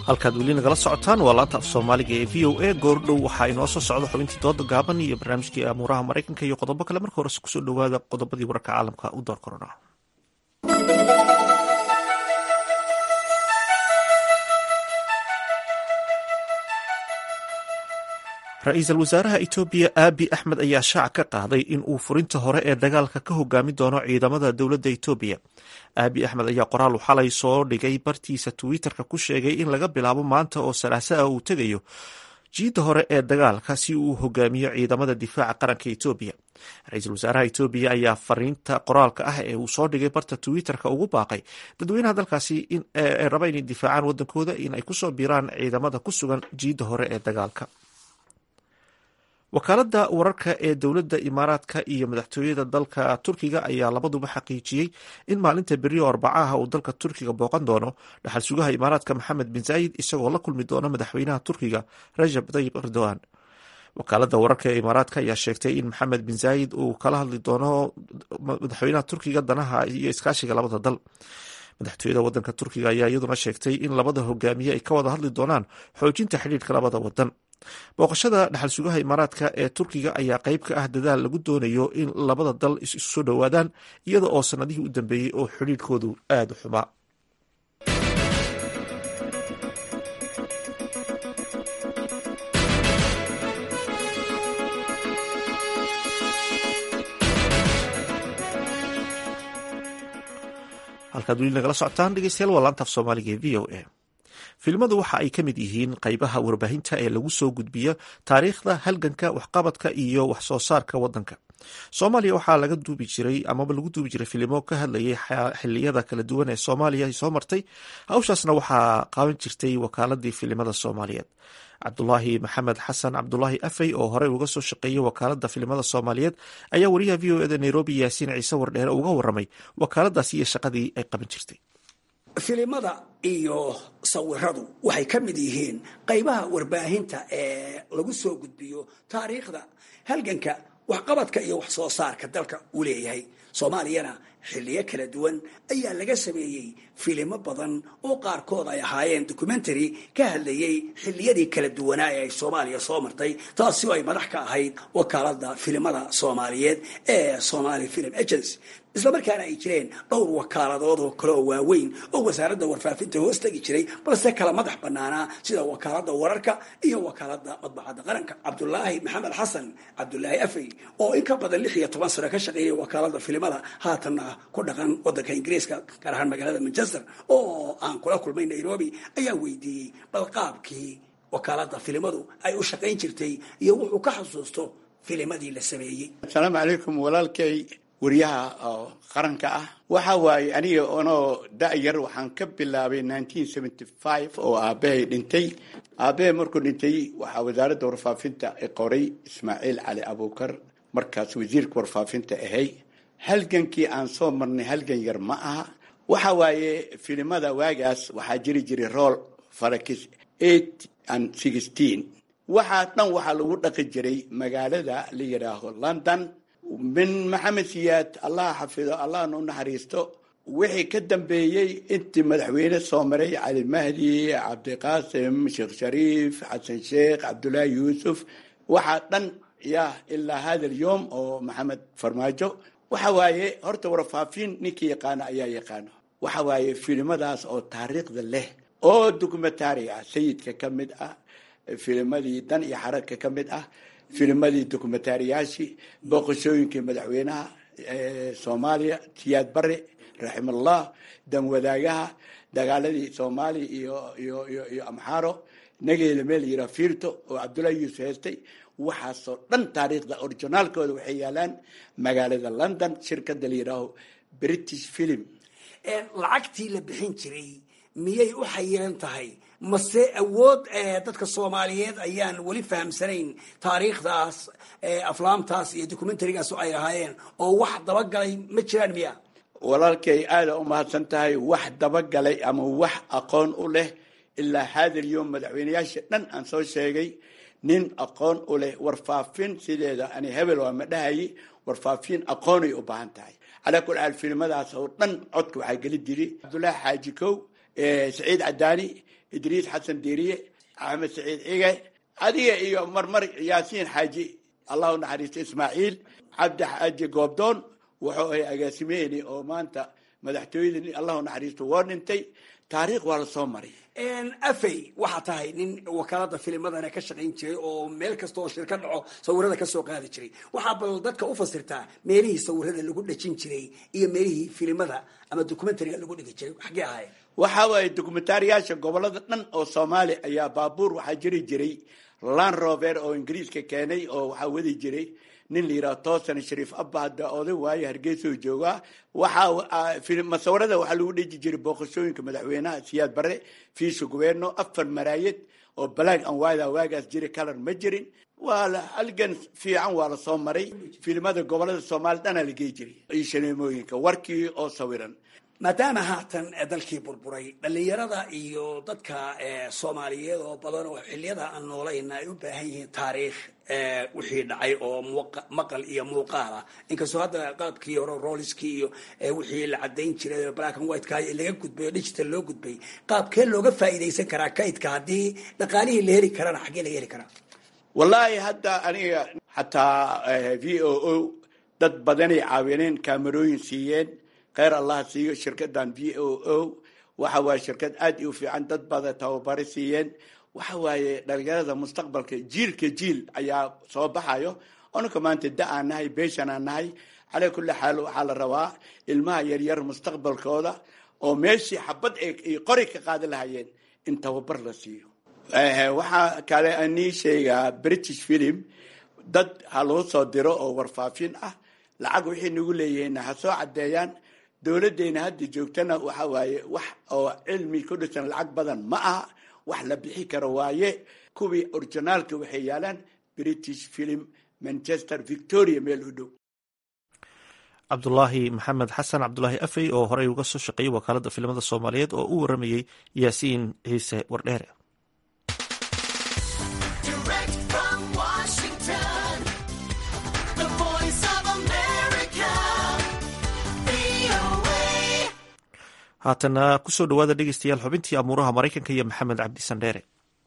halkaad weli nagala socotaan waa laanta af soomaaliga ee v o a goordhow waxaa inoo soo socda xubintii dooda gaaban iyo barnaamijkii amuuraha maraykanka iyo qodobo kale. marka horese kusoo dhowaada qodobadii wararka caalamka u door korona. ra-iisul wasaaraha etoobiya aabi axmed ayaa shaac ka qaaday in uu furinta hore ee dagaalka ka hogaami doono ciidamada dowladda etoobiya. aabi axmed ayaa qoraal xalay soo dhigay bartiisa twitter-ka ku sheegay in laga bilaabo maanta oo salaaso ah uu tegayo jiidda hore ee dagaalka si uu hogaamiyo ciidamada difaaca qaranka etoobiya. ra-iisul wasaaraha etoobiya ayaa fariinta qoraalka ah ee uu soo dhigay barta twitter-ka ugu baaqay dadweynaha dalkaasi ee raba inay difaacaan wadankooda in ay kusoo biiraan ciidamada ku sugan jiidda hore ee dagaalka. wakaaladda wararka ee dowladda imaaraadka iyo madaxtooyada dalka turkiga ayaa labaduba xaqiijiyey in maalinta beri oo arbacaha uu dalka turkiga booqan doono dhaxal sugaha imaaraadka maxamed bin zaayid isagoo la kulmi doona madaxweynaha turkiga rajab tayyib erdogan. wakaaladda wararka ee imaaraadka ayaa sheegtay in maxamed bin zaayid uu kala hadli doono madaxweynaha turkiga danaha iyo iskaashiga labada dal. madaxtooyada wadanka turkiga ayaa iyaduna sheegtay in labada hogaamiye ay ka wada hadli doonaan xoojinta xidhiidhka labada wadan. booqashada dhaxal sugaha imaaraadka ee turkiga ayaa qayb ka ah dadaal lagu doonayo in labada dal isu soo dhowaadaan iyada oo sanadihii u dambeeyey oo xidhiidhkoodu aada u xumaa. halkaad weli nagala socotaan dhegeystayaal waa laanta af soomaaliga ee v o a. filimadu waxa ay ka mid yihiin qaybaha warbaahinta ee lagu soo gudbiyo taariikhda, halganka, waxqabadka iyo wax soo saarka wadanka. soomaaliya waxaa lagu duubi jiray filimo ka hadlayay xiliyada kala duwan ee soomaaliya soo martay. hawshaasna waxaa qaban jirtay wakaaladii filimada soomaaliyeed. cabdulaahi maxamed xasan cabdulaahi afey oo horey uga soo shaqeeyay wakaalada filimada soomaaliyeed ayaa wariyaha v o eda nairobi yaasiin ciise wardheere uga waramay wakaaladaasi iyo shaqadii ay qaban jirtay. filimada iyo sawiradu waxay ka mid yihiin qaybaha warbaahinta ee lagu soo gudbiyo taariikhda, halganka, waxqabadka iyo wax soo saarka dalka uu leeyahay. soomaaliyana xilliyo kala duwan ayaa laga sameeyey filimo badan oo qaarkood ay ahaayeen documentary ka hadlayay xilliyadii kala duwanaa ee ay soomaaliya soo martay, taasi oo ay madax ka ahayd wakaalada filimada soomaaliyeed ee Somali Film Agency. isla markaana ay jireen dhowr wakaaladood oo kale oo waaweyn oo wasaaradda warfaafinta hoos tagi jiray balse kala madax banaanaa sida wakaaladda wararka iyo wakaaladda madbacadda qaranka. cabdulaahi maxamed xasan cabdulaahi afey oo in ka badan 16 sano ka shaqeeyay wakaaladda filimada haatanna ku dhaqan wadanka ingiriiska gaar ahaan magaalada Manchester oo aan kula kulmay Nairobi ayaa weydiiyey balqaabkii wakaaladda filimadu ay u shaqayn jirtay iyo wuxuu ka xasuusto filimadii la sameeyey. assalaamu calaykum walaalkay wariyaha qaranka ah. waxa waaye aniga onoo da'yar waxaan ka bilaabay 1975 oo aabahay dhintay. aabahay markuu dhintay waxaa wasaaradda warfaafinta qoray Ismaaciil Cali Abuukar, markaas wasiirka warfaafinta ahay. halgankii aan soo marnay halgan yar ma aha. waxa waaye filimada waagaas waxaa jiri jiray rool farakis 8 and 16. waxaa dhan waxaa lagu dhaqi jiray magaalada la yidhaaho London. min maxamed siyaad allah xafido allahna u naxariisto wixii ka dambeeyey intii madaxweyne soo maray cali mahdi, cabdiqaasim, sheekh shariif, xasan sheekh, cabdullaahi yuusuf, waxaa dhan yaa ilaa hada alyom oo maxamed farmaajo. waxa waaye horta warfaafin ninkii yaqaano ayaa yaqaano. waxa waaye filimadaas oo taariikhda leh oo documentary ah, sayidka ka mid ah, filimadii dan iyo xaradka ka mid ah, filimadii documentariyaashii, booqashooyinkii madaxweynaha soomaaliya siyaad bare raximallah, dan wadaagaha, dagaaladii soomaaliya iyo amxaaro, nageeda meel yira fiirto oo cabdullaahi yuusuf heestay. waxaasoo dhan taariikhda originaalkooda waxay yaalaan magaalada London, shirkada la yidhaaho British Film. lacagtii la bixin jiray miyay u xayiran tahay mase awood dadka Soomaaliyeed ayaan wali fahamsanayn taariikhdaas, aflaamtaas iyo documentarigaas oo ay ahaayeen oo wax dabagalay ma jiraan miya? walaalkay aad u mahadsan tahay. wax dabagalay ama wax aqoon u leh ilaa hada alyom madaxweynayaasha dhan aan soo sheegay nin aqoon u leh warfaafin sideeda ani hebel waa ma dhahayi. warfaafin aqoonay u baahan tahay. calaa kulli xaal filimadaas oo dhan codka waxaa geli jiray cabdullaahi xaaji kow saciid cadaani, idriis xasan diiriye, axmed saciid cige, adiga iyo marmar yaasiin xaaji, allahu naxariisto, ismaaciil cabdi xaaji goobdoon wuxuu ahay agaasimeheni oo maanta madaxtooyadii allahu naxariisto waa dhintay. taariikh waa la soo maray. afey waxaa tahay nin wakaalada filimadana ka shaqayn jiray oo meel kasta oo shirka dhaco sawirada kasoo qaadi jiray. waxaa bal dadka u fasirtaa meelihii sawirada lagu dhajin jiray iyo meelihii filimada ama documentariga lagu dhigi jiray xaggee ahaayeen? waxa waaye dokumentaariyaasha gobolada dhan oo soomaali ayaa baabuur waxaa jiri jiray Land Rover oo ingiriiska keenay oo waxaa wadi jiray nin la yiraahdo Toosan Shariif Abba, hadda oday waaye Hargeysa jooga. waxaa masawirada waxaa lagu dhiji jiray booqashooyinka madaxweynaha Siyaad Barre, fiisha governo, 4 maraayad oo black and white waagaas jiray, color ma jirin. waa la halgan fiican waa la soo maray. filimada gobolada Soomaali dhan la geey jiray iyo shaneemooyinka warkii oo sawiran. maadaama haatan dalkii burburay, dhalinyarada iyo dadka soomaaliyeed oo badan oo xilliyada aan noolayna ay u baahan yihiin taariikh wixii dhacay oo maqal iyo muuqaal ah. inkastoo hadda qaabkii hore rooliskii iyo wixii la cadayn jiray black and white ka laga gudbay oo digital loo gudbay, qaabkee looga faa'iidaysan karaa kaydka haddii dhaqaalihii la heli karana xaggee laga heli karaa? wallaahi hadda aniga xataa VOO dad badanay caawineen, kaamerooyin siiyeen, kheyr allah siiyo. shirkadan VOO waxa waaye shirkad aad u fiican, dad badan tababaro siiyeen. waxa waaye dhalinyarada mustaqbalka jiilka jiil ayaa soo baxayo. anaka maanta da aan nahay, beeshan aan nahay. calaa kulli xaal waxaa la rabaa ilmaha yaryar mustaqbalkooda oo meeshii xabad ay qori ka qaadi lahayeen in tababar la siiyo. waxaa kale anii sheegaa British film dad ha loo soo diro oo warfaafin ah, lacag wixii nagu leeyihiin ha soo cadeeyaan. dowladdeena hadda joogtana waxa waaye wax oo cilmi ku dhisan lacag badan ma aha, wax la bixi karo waaye. kuwii originaalka waxay yaalaan British film, Manchester, Victoria meel u dhow. cabdulaahi maxamed xasan cabdulaahi afey oo horey uga soo shaqeeyey wakaalada filimada Soomaaliyeed oo u waramayey yaasiin ciise wardheere. haatana kusoo dhawaada dhegeystayaal xubintii amuuraha Maraykanka iyo maxamed cabdi sandheere.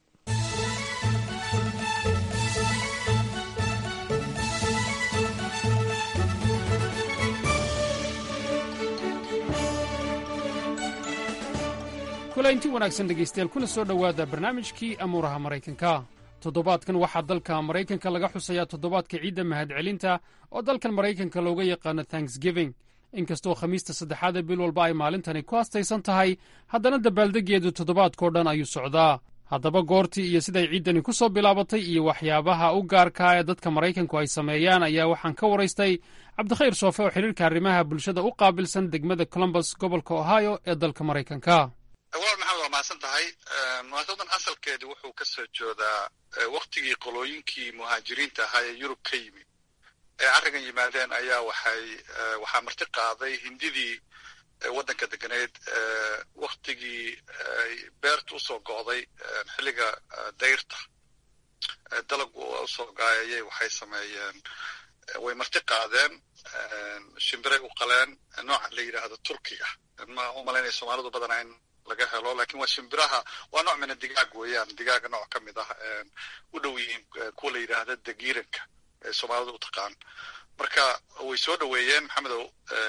kulanti wanaagsan dhegeystayaal, kuna soo dhowaada barnaamijkii amuuraha Maraykanka. toddobaadkan waxaa dalka Maraykanka laga xusayaa toddobaadka ciidda mahadcelinta oo dalkan Maraykanka looga yaqaano Thanksgiving. inkastoo khamiista saddexaad bil walba ay maalintani ku haastaysan tahay, haddana dabaaldegeedu toddobaadkoo dhan ayuu socdaa. haddaba goortii iyo siday ciiddani ku soo bilaabatay iyo waxyaabaha u gaarka ee dadka Maraykanku ay sameeyaan ayaa waxaan ka waraystay Cabdikhayr Soofe oo xiriirka arrimaha bulshada u qaabilsan degmada Columbus, gobolka Ohio ee dalka Maraykanka. maxamed waa mahadsan tahay. munaasabadan asalkeedu wuxuu ka soo joodaa waktigii qolooyinkii muhaajiriinta ahaa ee Yurub ka yimid ee arrigan yimaadeen ayaa waxaa marti qaaday hindidii waddanka deganeed waktigii beerta usoo go'day xilliga dayrta dalagu usoo gaayayay waxay sameeyeen, way marti qaadeen, shimbiray u qaleen nooca la yidhaahdo turkiga. ma u malaynaya soomaalidu badanaa in laga helo, laakiin waa shimbiraha, waa nooc mina digaag weeyaan, digaaga nooc ka mid ah u dhow yihiin kuwa la yidhaahda dagiiranka ee soomaalida u taqaan. marka way soo dhoweeyeen maxamedow,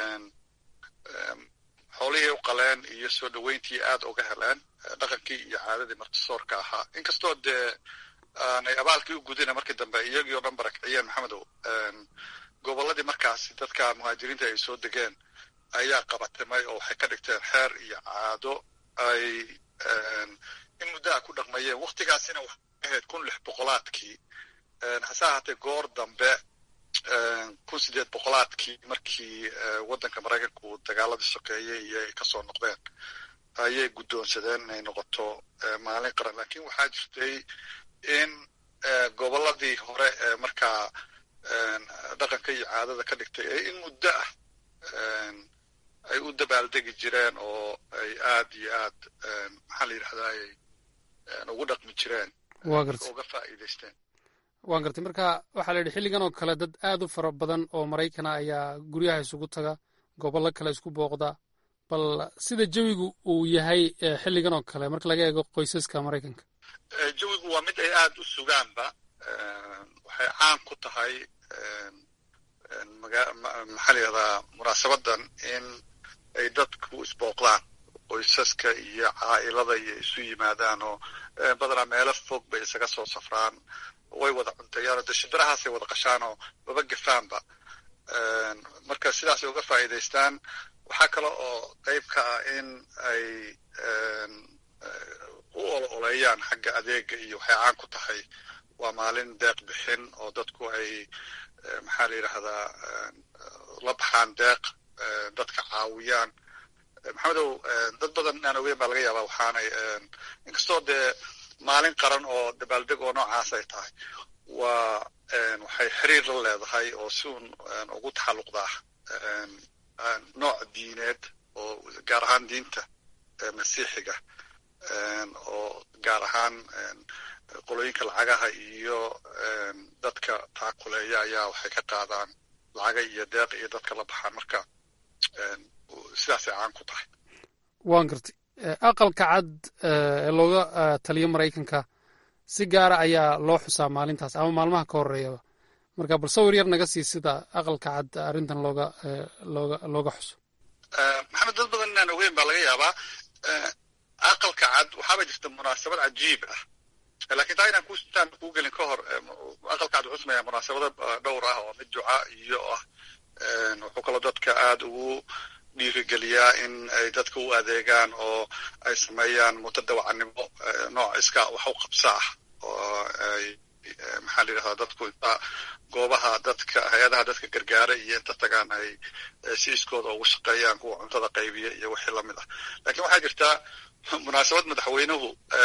xoolihii u qaleen iyo soo dhoweyntii aad uga heleen, dhaqankii iyo caadadii martisoorka ahaa. inkastoo dee aanay abaalkii u gudina markii dambe iyagii oo dhan barakiciyeen maxamedow, gobolladii markaasi dadka muhaajiriinta ay soo degeen ayaa qabatimay oo waxay ka dhigteen xeer iyo caado ay in muddaha ku dhaqmayeen. waktigaasina waxay ahayd 1600-kii, hase ahaatee goor dambe 1800-kii markii waddanka Maraykanku dagaaladii sokeeyey iyo ay kasoo noqdeen ayay guddoonsadeen inay noqoto maalin qaran. laakiin waxaa jirtay in gobolladii hore ee markaa dhaqanka iyo caadada ka dhigtay ee in muddo ah ay u dabaaldegi jireen oo ay aad iyo aad maxaa la yidhahdaa ay ugu dhaqmi jireen, uga faa'iidaysteen. waan gartay. marka waxaa la yidhi xilligan oo kale dad aad u fara badan oo Maraykana ayaa guryaha isugu taga, gobollo kale isku booqda, bal sida jawigu uu yahay xilligan oo kale marka laga eego qoysaska maraykanka. jawigu waa mid ay aad u sugaanba. waxay caan ku tahay maxaa la yidhahdaa munaasabadan in ay dadku isbooqdaan, qoysaska iyo caa'ilada iyo isu yimaadaan oo badanaa meelo fog bay isaga soo safraan, way wada cunteeyaan oo de shimbirahaasay wada qashaan oo maba gafaanba. marka sidaas ay uga faa'iidaystaan. waxaa kale oo qayb ka ah in ay u ololeeyaan xagga adeega iyo waxay caan ku tahay waa maalin deeq bixin oo dadku ay maxaa la yidhahdaa la baxaan deeq, dadka caawiyaan. maxamedow, dad badan inaan ogeyn baa laga yaabaa waxaanay inkastoo dee maalin qaran oo dabaaldeg oo noocaas ay tahay, waxay xiriir la leedahay oo si uun ugu taxalluqdaa nooc diineed oo gaar ahaan diinta masiixiga, oo gaar ahaan qolooyinka lacagaha iyo dadka taakuleeya ayaa waxay ka qaadaan lacaga iyo deeq iyo dadka la baxaan. marka sidaasay caan ku tahay. waan gartay. aqalka cad ee looga taliyo maraykanka si gaara ayaa loo xusaa maalintaas ama maalmaha ka horeeyaba. marka bal sawir yar naga sii sida aqalka cad arrintan looga xuso. maxamed, dad badan inaan ogeyn baa laga yaabaa. aqalka cad waxaaba jirta munaasabad cajiib ah, lakin taa inaan kuu gelin ka hor, aqalka cad wuxuu sameeyaa munaasabado dhowr ah oo mid duca iyo ah. wuxuu kaloo dadka aada ugu dhiirigeliyaa in ay dadka u adeegaan oo ay sameeyaan mutadawacanimo nooc iska wax u qabsa ah, oo ay maxaa la yidhahdaa dadku goobaha dadka hay-adaha dadka gargaara iyo inta tagaan ay si iskooda ugu shaqeeyaan, kuwa cuntada qaybiya iyo wixii lamid ah. lakin waxaa jirtaa munaasabad madaxweynuhu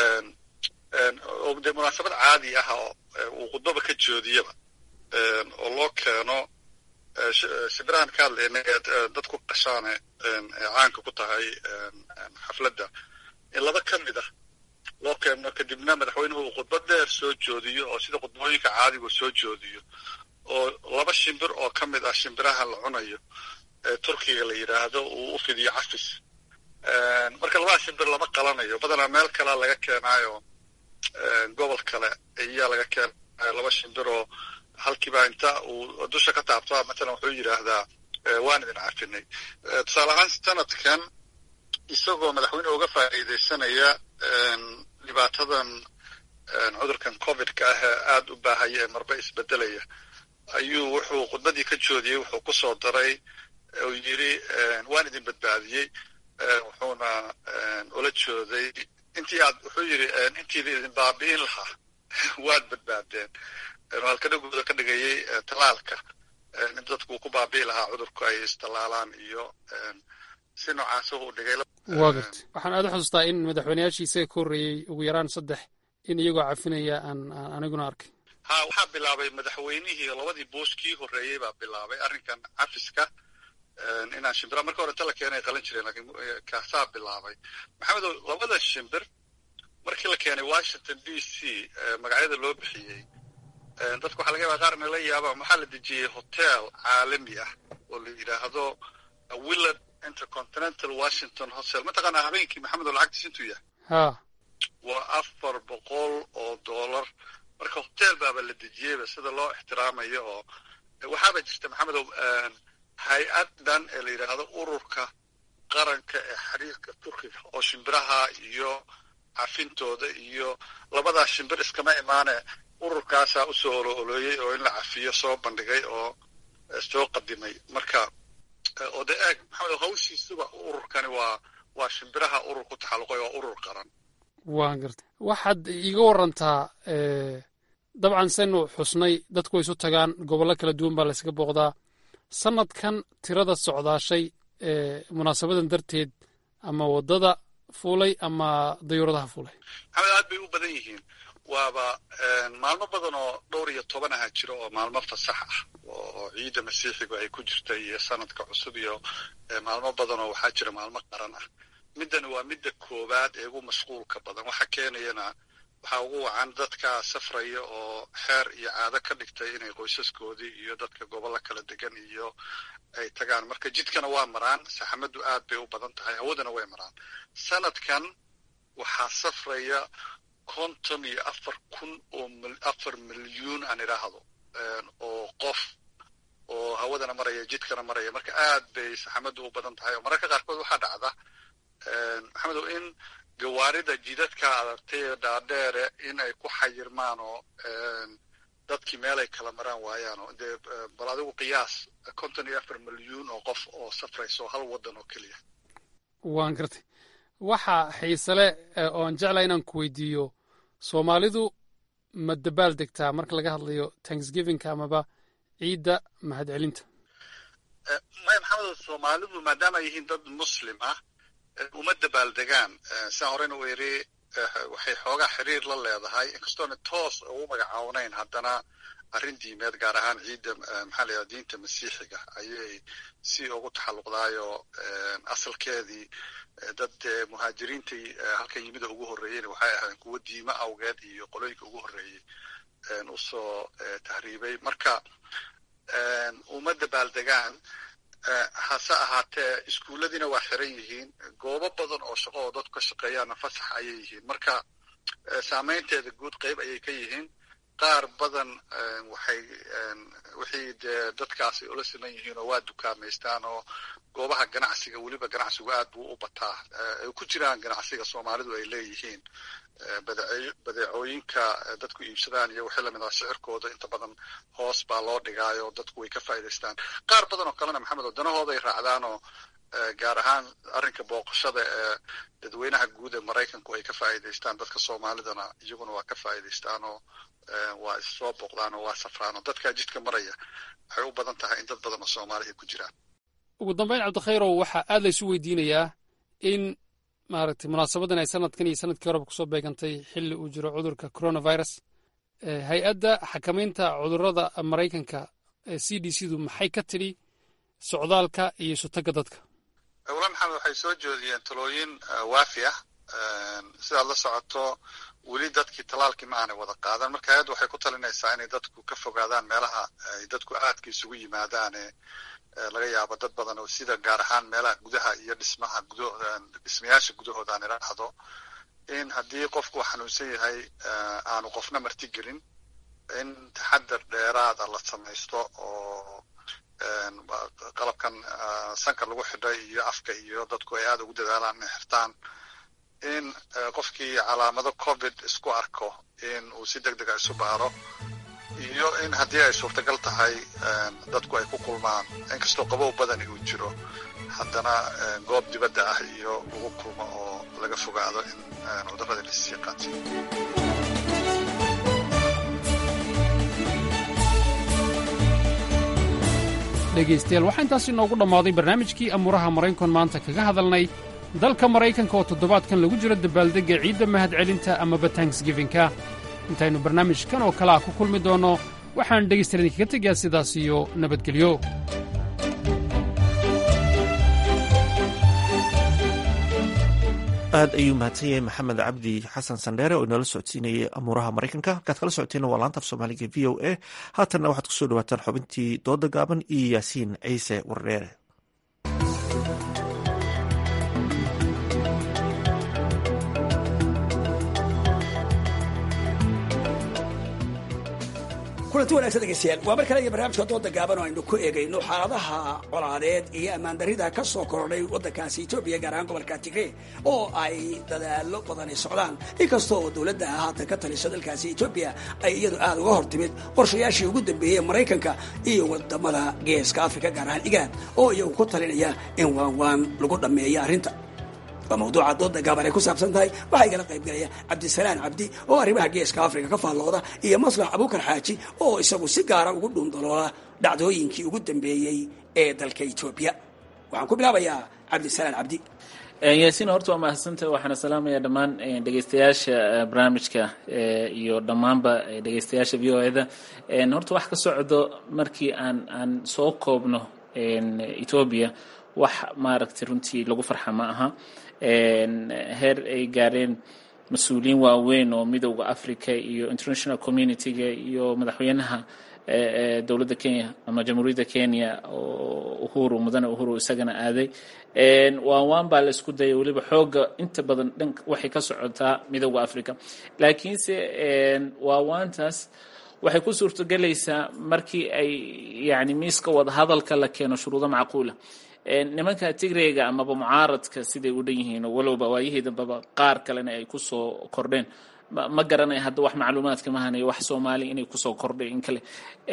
oo dee munaasabad caadi ah oo uu khudbaba ka joodiyaba, oo loo keeno shimbirahan ka hadlayna ee dadku qashaane caanka ku tahay xafladda, in laba ka mid ah loo keeno, kadibna madaxweynuhu uu khudbad dheer soo joodiyo oo sida khudbooyinka caadigu soo joodiyo, oo laba shimbir oo ka mid ah shimbiraha la cunayo ee turkiga la yidhaahdo uu u fidiyo cafis. marka labada shimbir lama qalanayo, badanaa meel kalea laga keenaayo, gobol kale ayaa laga keenayo laba shimbir oo halkiiba inta uu dusha ka taabto matalan wuxuu yidhaahdaa waan idin cafinay. tusaale ahaan sanadkan isagoo madaxweynuhu uga faa'iidaysanaya dhibaatadan cudurkan covid-ka ah ee aada u baahaya ee marba isbedelaya, ayuu wuxuu khudbadii ka joodiyey wuxuu ku soo daray uu yidhi waan idin badbaadiyey. wuxuuna ula jooday wuxuu yidhi intiida idin baabi'in lahaa waad badbaadeen. halkadhagooda ka dhigayay talaalka in dadku ku baabi'i lahaa cudurku ay istallaalaan iyo si noocaas u dhigay. waa gartay. waxaan aada u xusustaa in madaxweyneyaashii isaga ka horreeyey ugu yaraan 3 in iyagoo cafinaya aan aniguna arkay. waxaa bilaabay madaxweynihii labadii buush kii horreeyey baa bilaabay arrinkan cafiska, inaan shimbira marka hore inta la keenay qalan jireen, lakin kaasaa bilaabay. maxamedow, labada shimbir markii la keenay washington d c magacyada loo bixiyey, dadku waxaa laga yaabaa qaar inay la yaabaan. waxaa la dejiyey hotel caalami ah oo la yidhaahdo willard intercontinental washington hotel. mataqaanaa habeenkii maxamed oo lacagtiis intuu yahay waa $400. marka hotel baaba la dejiyeyba sida loo ixtiraamayo. oo waxaaba jirta maxamedow hay-addan ee la yidhaahdo ururka qaranka ee xiriirka turkiga oo shimbiraha iyo cafintooda iyo labadaa shimbir iskama imaane ururkaasaa usoo ololeeyey oo in la cafiyo soo bandhigay oo soo qadimay. marka oo de eeg maxamed, hawshiisuba ururkani waa shimbiraha urur ku taxalluqay, waa urur qaran. waan gartay. waxaad iiga warantaa dabcan saynu xusnay dadku way isu tagaan, gobollo kala duwan baa laysaga booqdaa. sanadkan tirada socdaashay munaasabadan darteed ama waddada fuulay ama dayuuradaha fuulay maxamed aad bay u badan yihiin. waaba maalmo badan oo 12 jiro oo maalmo fasax ah oo ciidda masiixigu ay ku jirta iyo sanadka cusub, iyo maalmo badan oo waxaa jira maalmo qaran ah. middan waa midda koowaad ee ugu mashquulka badan. waxa keenayana waxaa ugu wacan dadka safraya oo xeer iyo caado ka dhigtay inay qoysaskoodii iyo dadka gobollo kala degan iyo ay tagaan marka jidkana waa maraan saxamadu aad bay u badan tahay hawadana way maraan sanadkan waxaa safraya 54 milyuun aan idhaahdo oo qof oo hawadana maraya jidkana maraya marka aad bay saxamadu u badan tahay oo mararka qaarkood waxaa dhacda maxamedow in gawaarida jidadka adartay dhaadheere in ay ku xayirmaan oo dadkii meel ay kala maraan waayaan oo dee bal adigu qiyaas 54 milyuun oo qof oo safrayso hal wadan oo keliya waan gartay waxa xiisale oon jeclaa inaan ku weydiiyo soomaalidu ma dabaal degtaa marka laga hadlayo thanksgivingka amaba ciidda mahadcelinta maya maxamedow soomaalidu maadaama ay yihiin dad muslim ah uma dabaaldegaan saan horeyna u yiri waxay xoogaa xiriir la leedahay inkastoona toos ugu magacaawaneyn haddana arrin diimeed gaar ahaan ciidda maxaa la yidhahda diinta masiixiga ayay si ugu taxalluqdaayo asalkeedii dad muhaajiriintii halkan yimida ugu horreeyeyna waxay ahayn kuwo diimo awgeed iyo qolooyinka ugu horreeyey usoo tahriibay marka uma dabaaldegaan hase ahaatee iskuulladiina waa xiran yihiin goobo badan oo shaqo oo dadku ka shaqeeyaana fasax ayay yihiin marka saameynteeda guud qayb ayay ka yihiin qaar badan wixii dee dadkaasi ula siman yihiin oo waa dukaamaystaan oo goobaha ganacsiga weliba ganacsigu aad buu u bataa ay ku jiraan ganacsiga soomaalidu ay leeyihiin badeecooyinka dadku iibsadaan iyo wixii lamid ah sicirkooda inta badan hoos baa loo dhigaayo dadku way ka faa'iidaystaan qaar badan oo kalena maxamed oo danahooda ay raacdaan oo gaar ahaan arrinka booqashada ee dadweynaha guud ee maraykanku ay ka faa'iidaystaan dadka soomaalidana iyaguna waa ka faa'iidaystaan oo waa issoo booqdaan oo waa safraan oo dadka jidka maraya waxay u badan tahay in dad badan oo soomaali ay ku jiraan ugu dambayn cabdikhayrow waxaa aad laysu weydiinayaa in maaragtay munaasabadan ay sanadkan iyo sanadkii horeba kusoo beegantay xilli uu jiro cudurka coronavirus hay-adda xakamaynta cudurrada maraykanka c d c du maxay ka tidhi socdaalka iyo sutagga dadka walaal maxamed waxay soo jeediyeen talooyin waafi ah sidaad la socoto weli dadkii talaalkii ma aanay wada qaadan marka hay-addu waxay ku talinaysaa inay dadku ka fogaadaan meelaha ay dadku aadka isugu yimaadaane laga yaabo dad badan oo sida gaar ahaan meelaha gudaha iyo dhismayaasha gudahooda aan idhaahdo in haddii qofku xanuunsan yahay aanu qofna marti gelin in taxadar dheeraada la samaysto oo qalabkan sanka lagu xidhay iyo afka iyo dadku ay aada ugu dadaalaan inay xirtaan in qofkii calaamado covid isku arko in uu si deg dega isu baaro iyo in haddii ay suurtagal tahay dadku ay ku kulmaan inkastoo qabow badani uu jiro haddana goob dibadda ah iyo ugu kulmo oo laga fogaado in cudurrada lasii qaadsiyo dhegaystayaal waxaa intaasi inoogu dhammaaday barnaamijkii amuuraha maraykan maanta kaga hadalnay dalka maraykanka oo toddobaadkan lagu jiro dabaaldegga ciidda mahadcelinta amaba tanksgifinka intaynu barnaamijkan oo kale ah ku kulmi doonno waxaan dhegaystayaal idinkaga tegayaa sidaas iyo nabadgelyo aad ayuu mahadsan yahay maxamed cabdi xasan sandheere oo inala socodsiinayay amuuraha maraykanka halkaad kala socoteena waa laanta af soomaaliga v o a haatanna waxaad kusoo dhawaataan xubintii dooda gaaban iyo yaasiin ciise wardheere kulanti wanagsan dhegeystayaal waa mar kale iyo barnaamijka dooda gaaban oo aynu ku eegayno xaaladaha colaadeed iyo ammaandarrida ka soo kordhay waddankaasi etoobiya gaar ahaan gobolka tigre oo ay dadaallo badani socdaan inkastoo dowladda haatan ka talisa dalkaasi etoobiya ay iyadu aada uga hor timid qorshayaashii ugu dambeeyey maraykanka iyo wadamada geeska afrika gaar ahaan igaad oo iyagu ku talinaya in waanwaan lagu dhammeeyo arrinta waa mawduuca dooda gaaban ay ku saabsan tahay waxaa igala qaybgalaya cabdisalaan cabdi oo arrimaha geeska afrika ka faallooda iyo maslax abuukar xaaji oo isagu si gaara ugu dhuundaloola dhacdooyinkii ugu dambeeyey ee dalka etoobiya waxaan ku bilaabayaa cabdisalaan cabdi yaasiin horta waa mahadsantahay waxaana salaamaya dhammaan dhegeystayaasha barnaamijka iyo dhammaanba dhegeystayaasha v o eda horta wax ka socdo markii aan soo koobno etoobiya wax maaragtay runtii lagu farxa ma aha heer ay gaareen mas-uuliyiin waaweyn oo midowda africa iyo international community-ga iyo madaxweynaha dowladda kenya ama jamhuuriyadda kenya oo mudane uhuru isagana aaday waan baa la isku dayay weliba xooga inta badan dhanka waxay ka socotaa midowda africa laakiinse waawaantaas waxay ku suurtogelaysaa markii ay yani miiska wada hadalka la keeno shuruudo macquula nimanka tigreyga amaba mucaaradka siday u dhan yihiin walowba waayihii dambeba qaar kalena ay kusoo kordheen ma garanaya hadda wax macluumaadka mahanayo wax soomaali inay kusoo kordhay in kale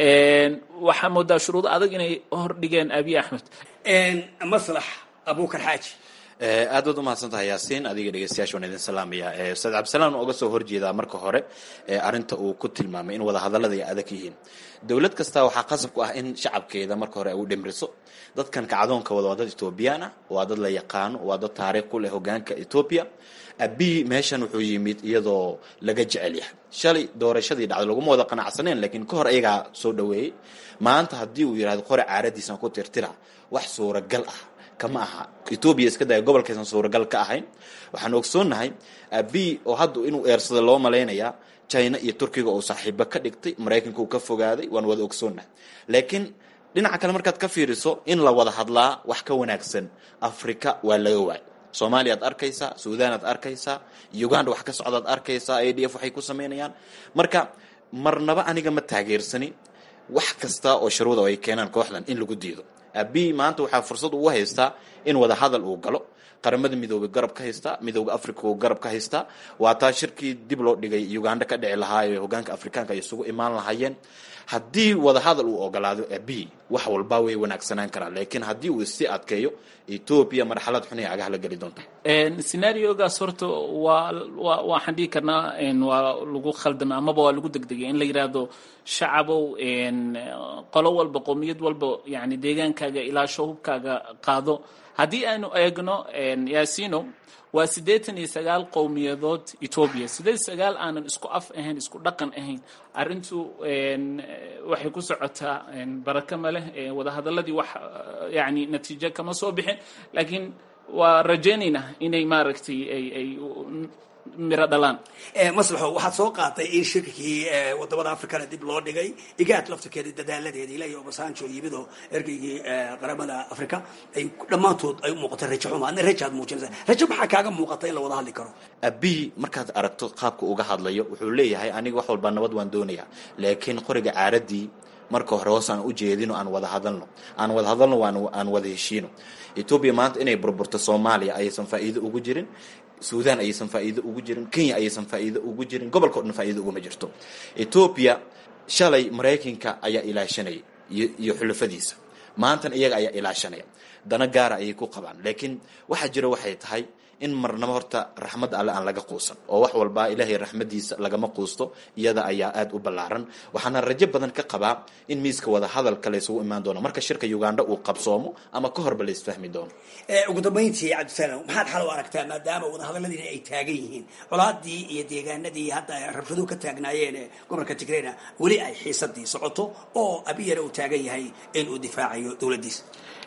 waxaa moodaa shuruudo adag inay hordhigeen abiy axmed maslax abuukar xaaji aad baad umahadsantahay yaasiin adiga dhegeystayaasha waan idin salaamaya ustaad cabdisalaan uga soo horjeedaa marka hore arinta uu ku tilmaamay in wadahadallada ay adag yihiin dowlad kasta waxaa qasab ku ah in shacabkeeda marka hore ay u dhimriso dadkan kacdoonka wada waa dad etoobiyaan ah waa dad la yaqaano waa dad taariikh ku leh hogaanka etoobiya abiy meeshan wuxuu yimid iyadoo laga jecel yahay shalay doorashadii dhacday laguma wada qanacsaneen laakiin ka hor ayagaa soo dhaweeyey maanta haddii uu yidhahdo qore caaradiisan ku tirtira wax suuragal ah kama aha etoobiya iska daya gobolkaysan suuragal ka ahayn waxaan ogsoonnahay abiy oo hadda inuu eersada loo malaynayaa china iyo turkiga oo saaxiibo ka dhigtay maraykanka uu ka fogaaday waan wada ogsoonnahay laakiin dhinaca kale markaad ka fiiriso in la wada hadlaa wax ka wanaagsan africa waa laga waay soomaaliya ad arkaysaa suudaan ad arkaysaa uganda wax ka socdaad arkaysaa adf waxay ku samaynayaan marka marnaba aniga ma taageersani wax kasta oo shuruuda ay keenaan kooxdan in lagu diido abiy maanta waxaa fursad ugu haystaa in wada hadal uu galo qaramada midoobay garab ka haystaa midowda africa uu garab ka haystaa waa taa shirkii dib loo dhigay uganda ka dhici lahaa ee hogaanka afrikaanka ay isugu imaan lahaayeen haddii wada hadal uu ogolaado abiy wax walba way wanaagsanaan karaa laakiin haddii uu isi adkeeyo etoobiya marxalad xun ay agaha la geli doonta scenaariogaas horta waxaan dhihi karnaa waa lagu khaldama amaba waa lagu degdegay in la yidhaahdo shacabow qolo walba qowmiyad walba yani deegaankaaga ilaa shahubkaaga qaado haddii aynu eegno yaasino waa 89 qowmiyadood etoobiya 89 aanan isku af ahayn isku dhaqan ahayn arrintu waxay ku socotaa baraka ma leh wadahadaladii wax yani natiijo kama soo bixin laakiin waa rajaynayna inay maaragtay ay miro dhalaan maslaxo waxaad soo qaatay in shirkii wadamada afrikana dib loo dhigay igaad laftirkeeda dadaaladeeda ilaa iyo obasanjo yimid oo ergeygii qaramada afrika ay dhammaantood ay u muuqatay rajo xuma adna rajaad muujinaysa rajo maxaa kaaga muuqata in la wada hadli karo abiy markaad aragto qaabka uga hadlayo wuxuu leeyahay aniga wax walba nabad waan doonayaa laakiin qoriga caaradii marka hore hoos aan u jeedino aan wada hadalno aan wada heshiino etoobiya maanta inay burburto soomaaliya ayaysan faa'iido ugu jirin suudaan ayaysan faa'iido ugu jirin kenya ayaysan faa'iido ugu jirin gobolka o dhan faa'iido uguma jirto etoobiya shalay maraykanka ayaa ilaashanaya iyo xulafadiisa maantana iyaga ayaa ilaashanaya dana gaara ayay ku qabaan laakiin waxaa jira waxay tahay in marnaba horta raxmadda alle aan laga quusan oo wax walba ilaahay raxmadiisa lagama quusto iyada ayaa aad u ballaaran waxaana rajo badan ka qabaa in miiska wada hadalka la isugu imaan doono marka shirka uganda uu qabsoomo ama ka horba la isfahmi doono ugu dambayntii cabdisalaam maxaad xal u aragtaa maadaama wadahadaladiina ay taagan yihiin colaadii iyo deegaanadii hadda rabshaduhu ka taagnaayeen gobolka tigrayna weli ay xiisadii socoto oo abiyana uu taagan yahay in uu difaacayo dowladdiisa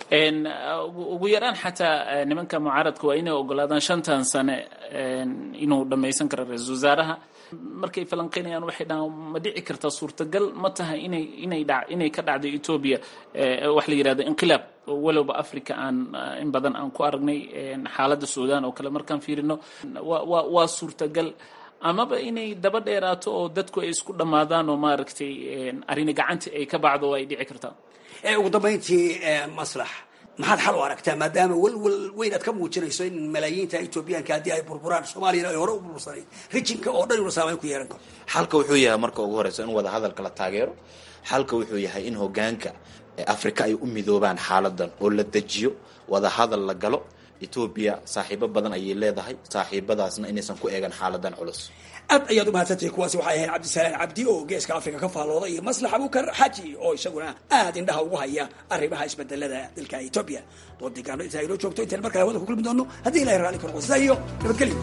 ugu yaraan xataa nimanka mucaaradka waa inay ogolaadaan 5 sane inuu dhamaysan karo ra-iisul wasaaraha markay falanqeynayaan waxay dhahaan ma dhici kartaa suurtagal ma tahay inay ka dhacdo etoobiya wax la yidhahdo inqilaab walowba africa aan in badan aan ku aragnay xaaladda suudaan oo kale markaan fiirino waa suurtagal amaba inay daba dheeraato oo dadku ay isku dhammaadaan oo maaragtay arrini gacanta ay ka bacdo ay dhici kartaa ugu dambayntii maslax maxaad xal u aragtaa maadaama walwal weyn aad ka muujinayso in malaayiinta etoobiyaanka haddii ay burburaan soomaaliyana ay hore u burbursanayd rijinka oo dhan inuu saameyn ku yeelan karo xalka wuxuu yahay marka ugu horeysa in wada hadalka la taageero xalka wuxuu yahay in hogaanka afrika ay u midoobaan xaaladan oo la dejiyo wada hadal la galo etoobiya saaxiibo badan ayay leedahay saaxiibadaasna inaysan ku eegan xaaladan culus aad ayaad umahadsantahay kuwaasi waxay ahayd cabdisalaan cabdi oo geeska afrika ka faallooda iyo maslax abuukar xaji oo isaguna aad indhaha ugu haya arrimaha isbedelada dalka etoobiya doodigaano intaa inoo joogto intaan markale hawada ku kulmi doono haddii ilahay raalli ka noqo sidaa iyo nabadgelyo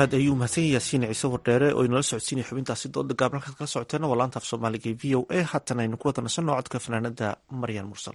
aad ayuu mahadsan yahay yaasiin ciise wardheere oo inala socodsiinaya xubintaasi dooda gaab halkaad kala socoteena waa laanta af soomaaliga ee v o a haatan aynu ku wada nasanno codka fanaanada maryan mursal.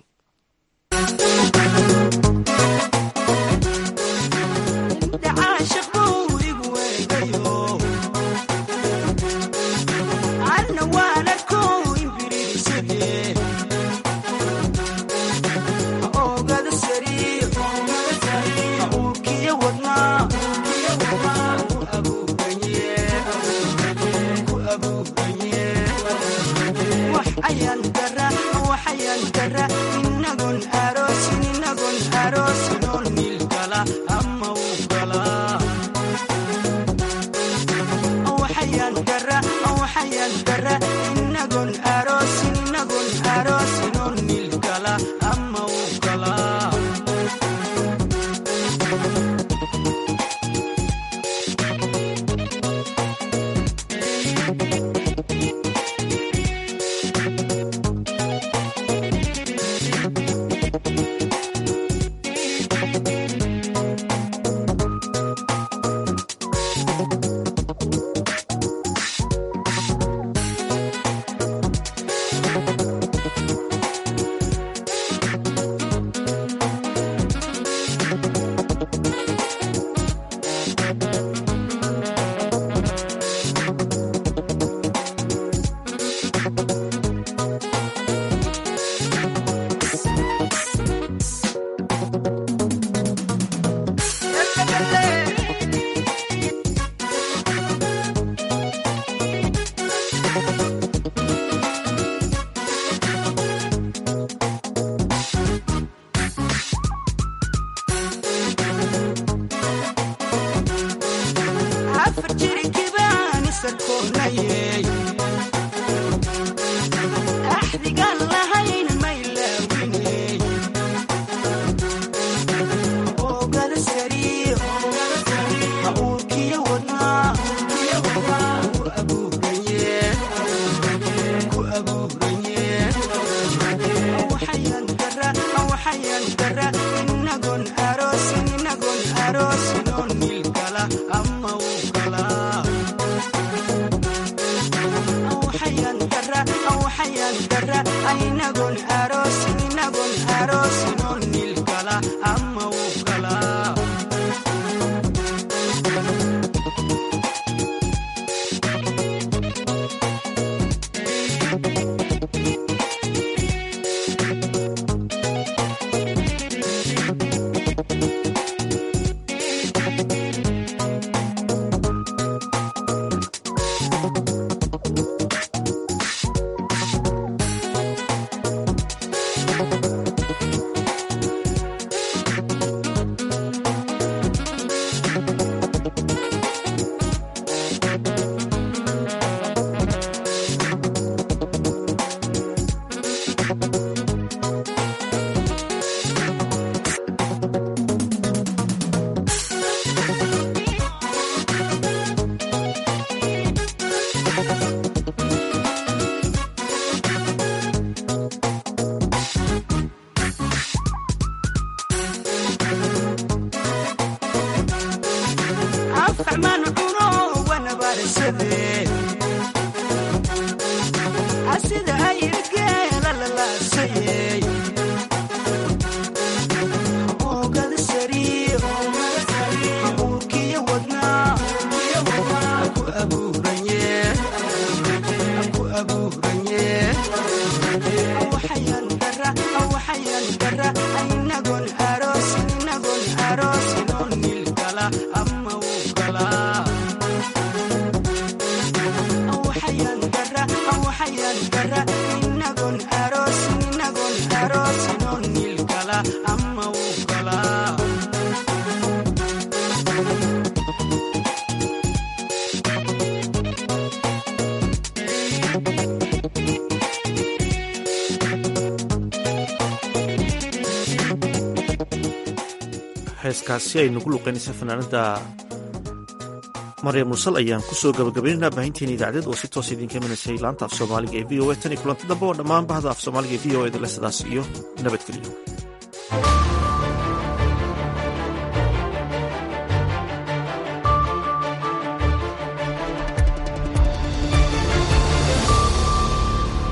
heeskaasi aynu ku luqeynaysa fanaanada maryam mursal ayaan kusoo gabagabaynaynaa baahinteena idaacadeed oo si toos idinka imaneysay laanta af soomaaliga ee v o a tan iyo kulanti dambe oo dhammaan bahda af soomaaliga ee v o a dale sidaas iyo nabadgelyo.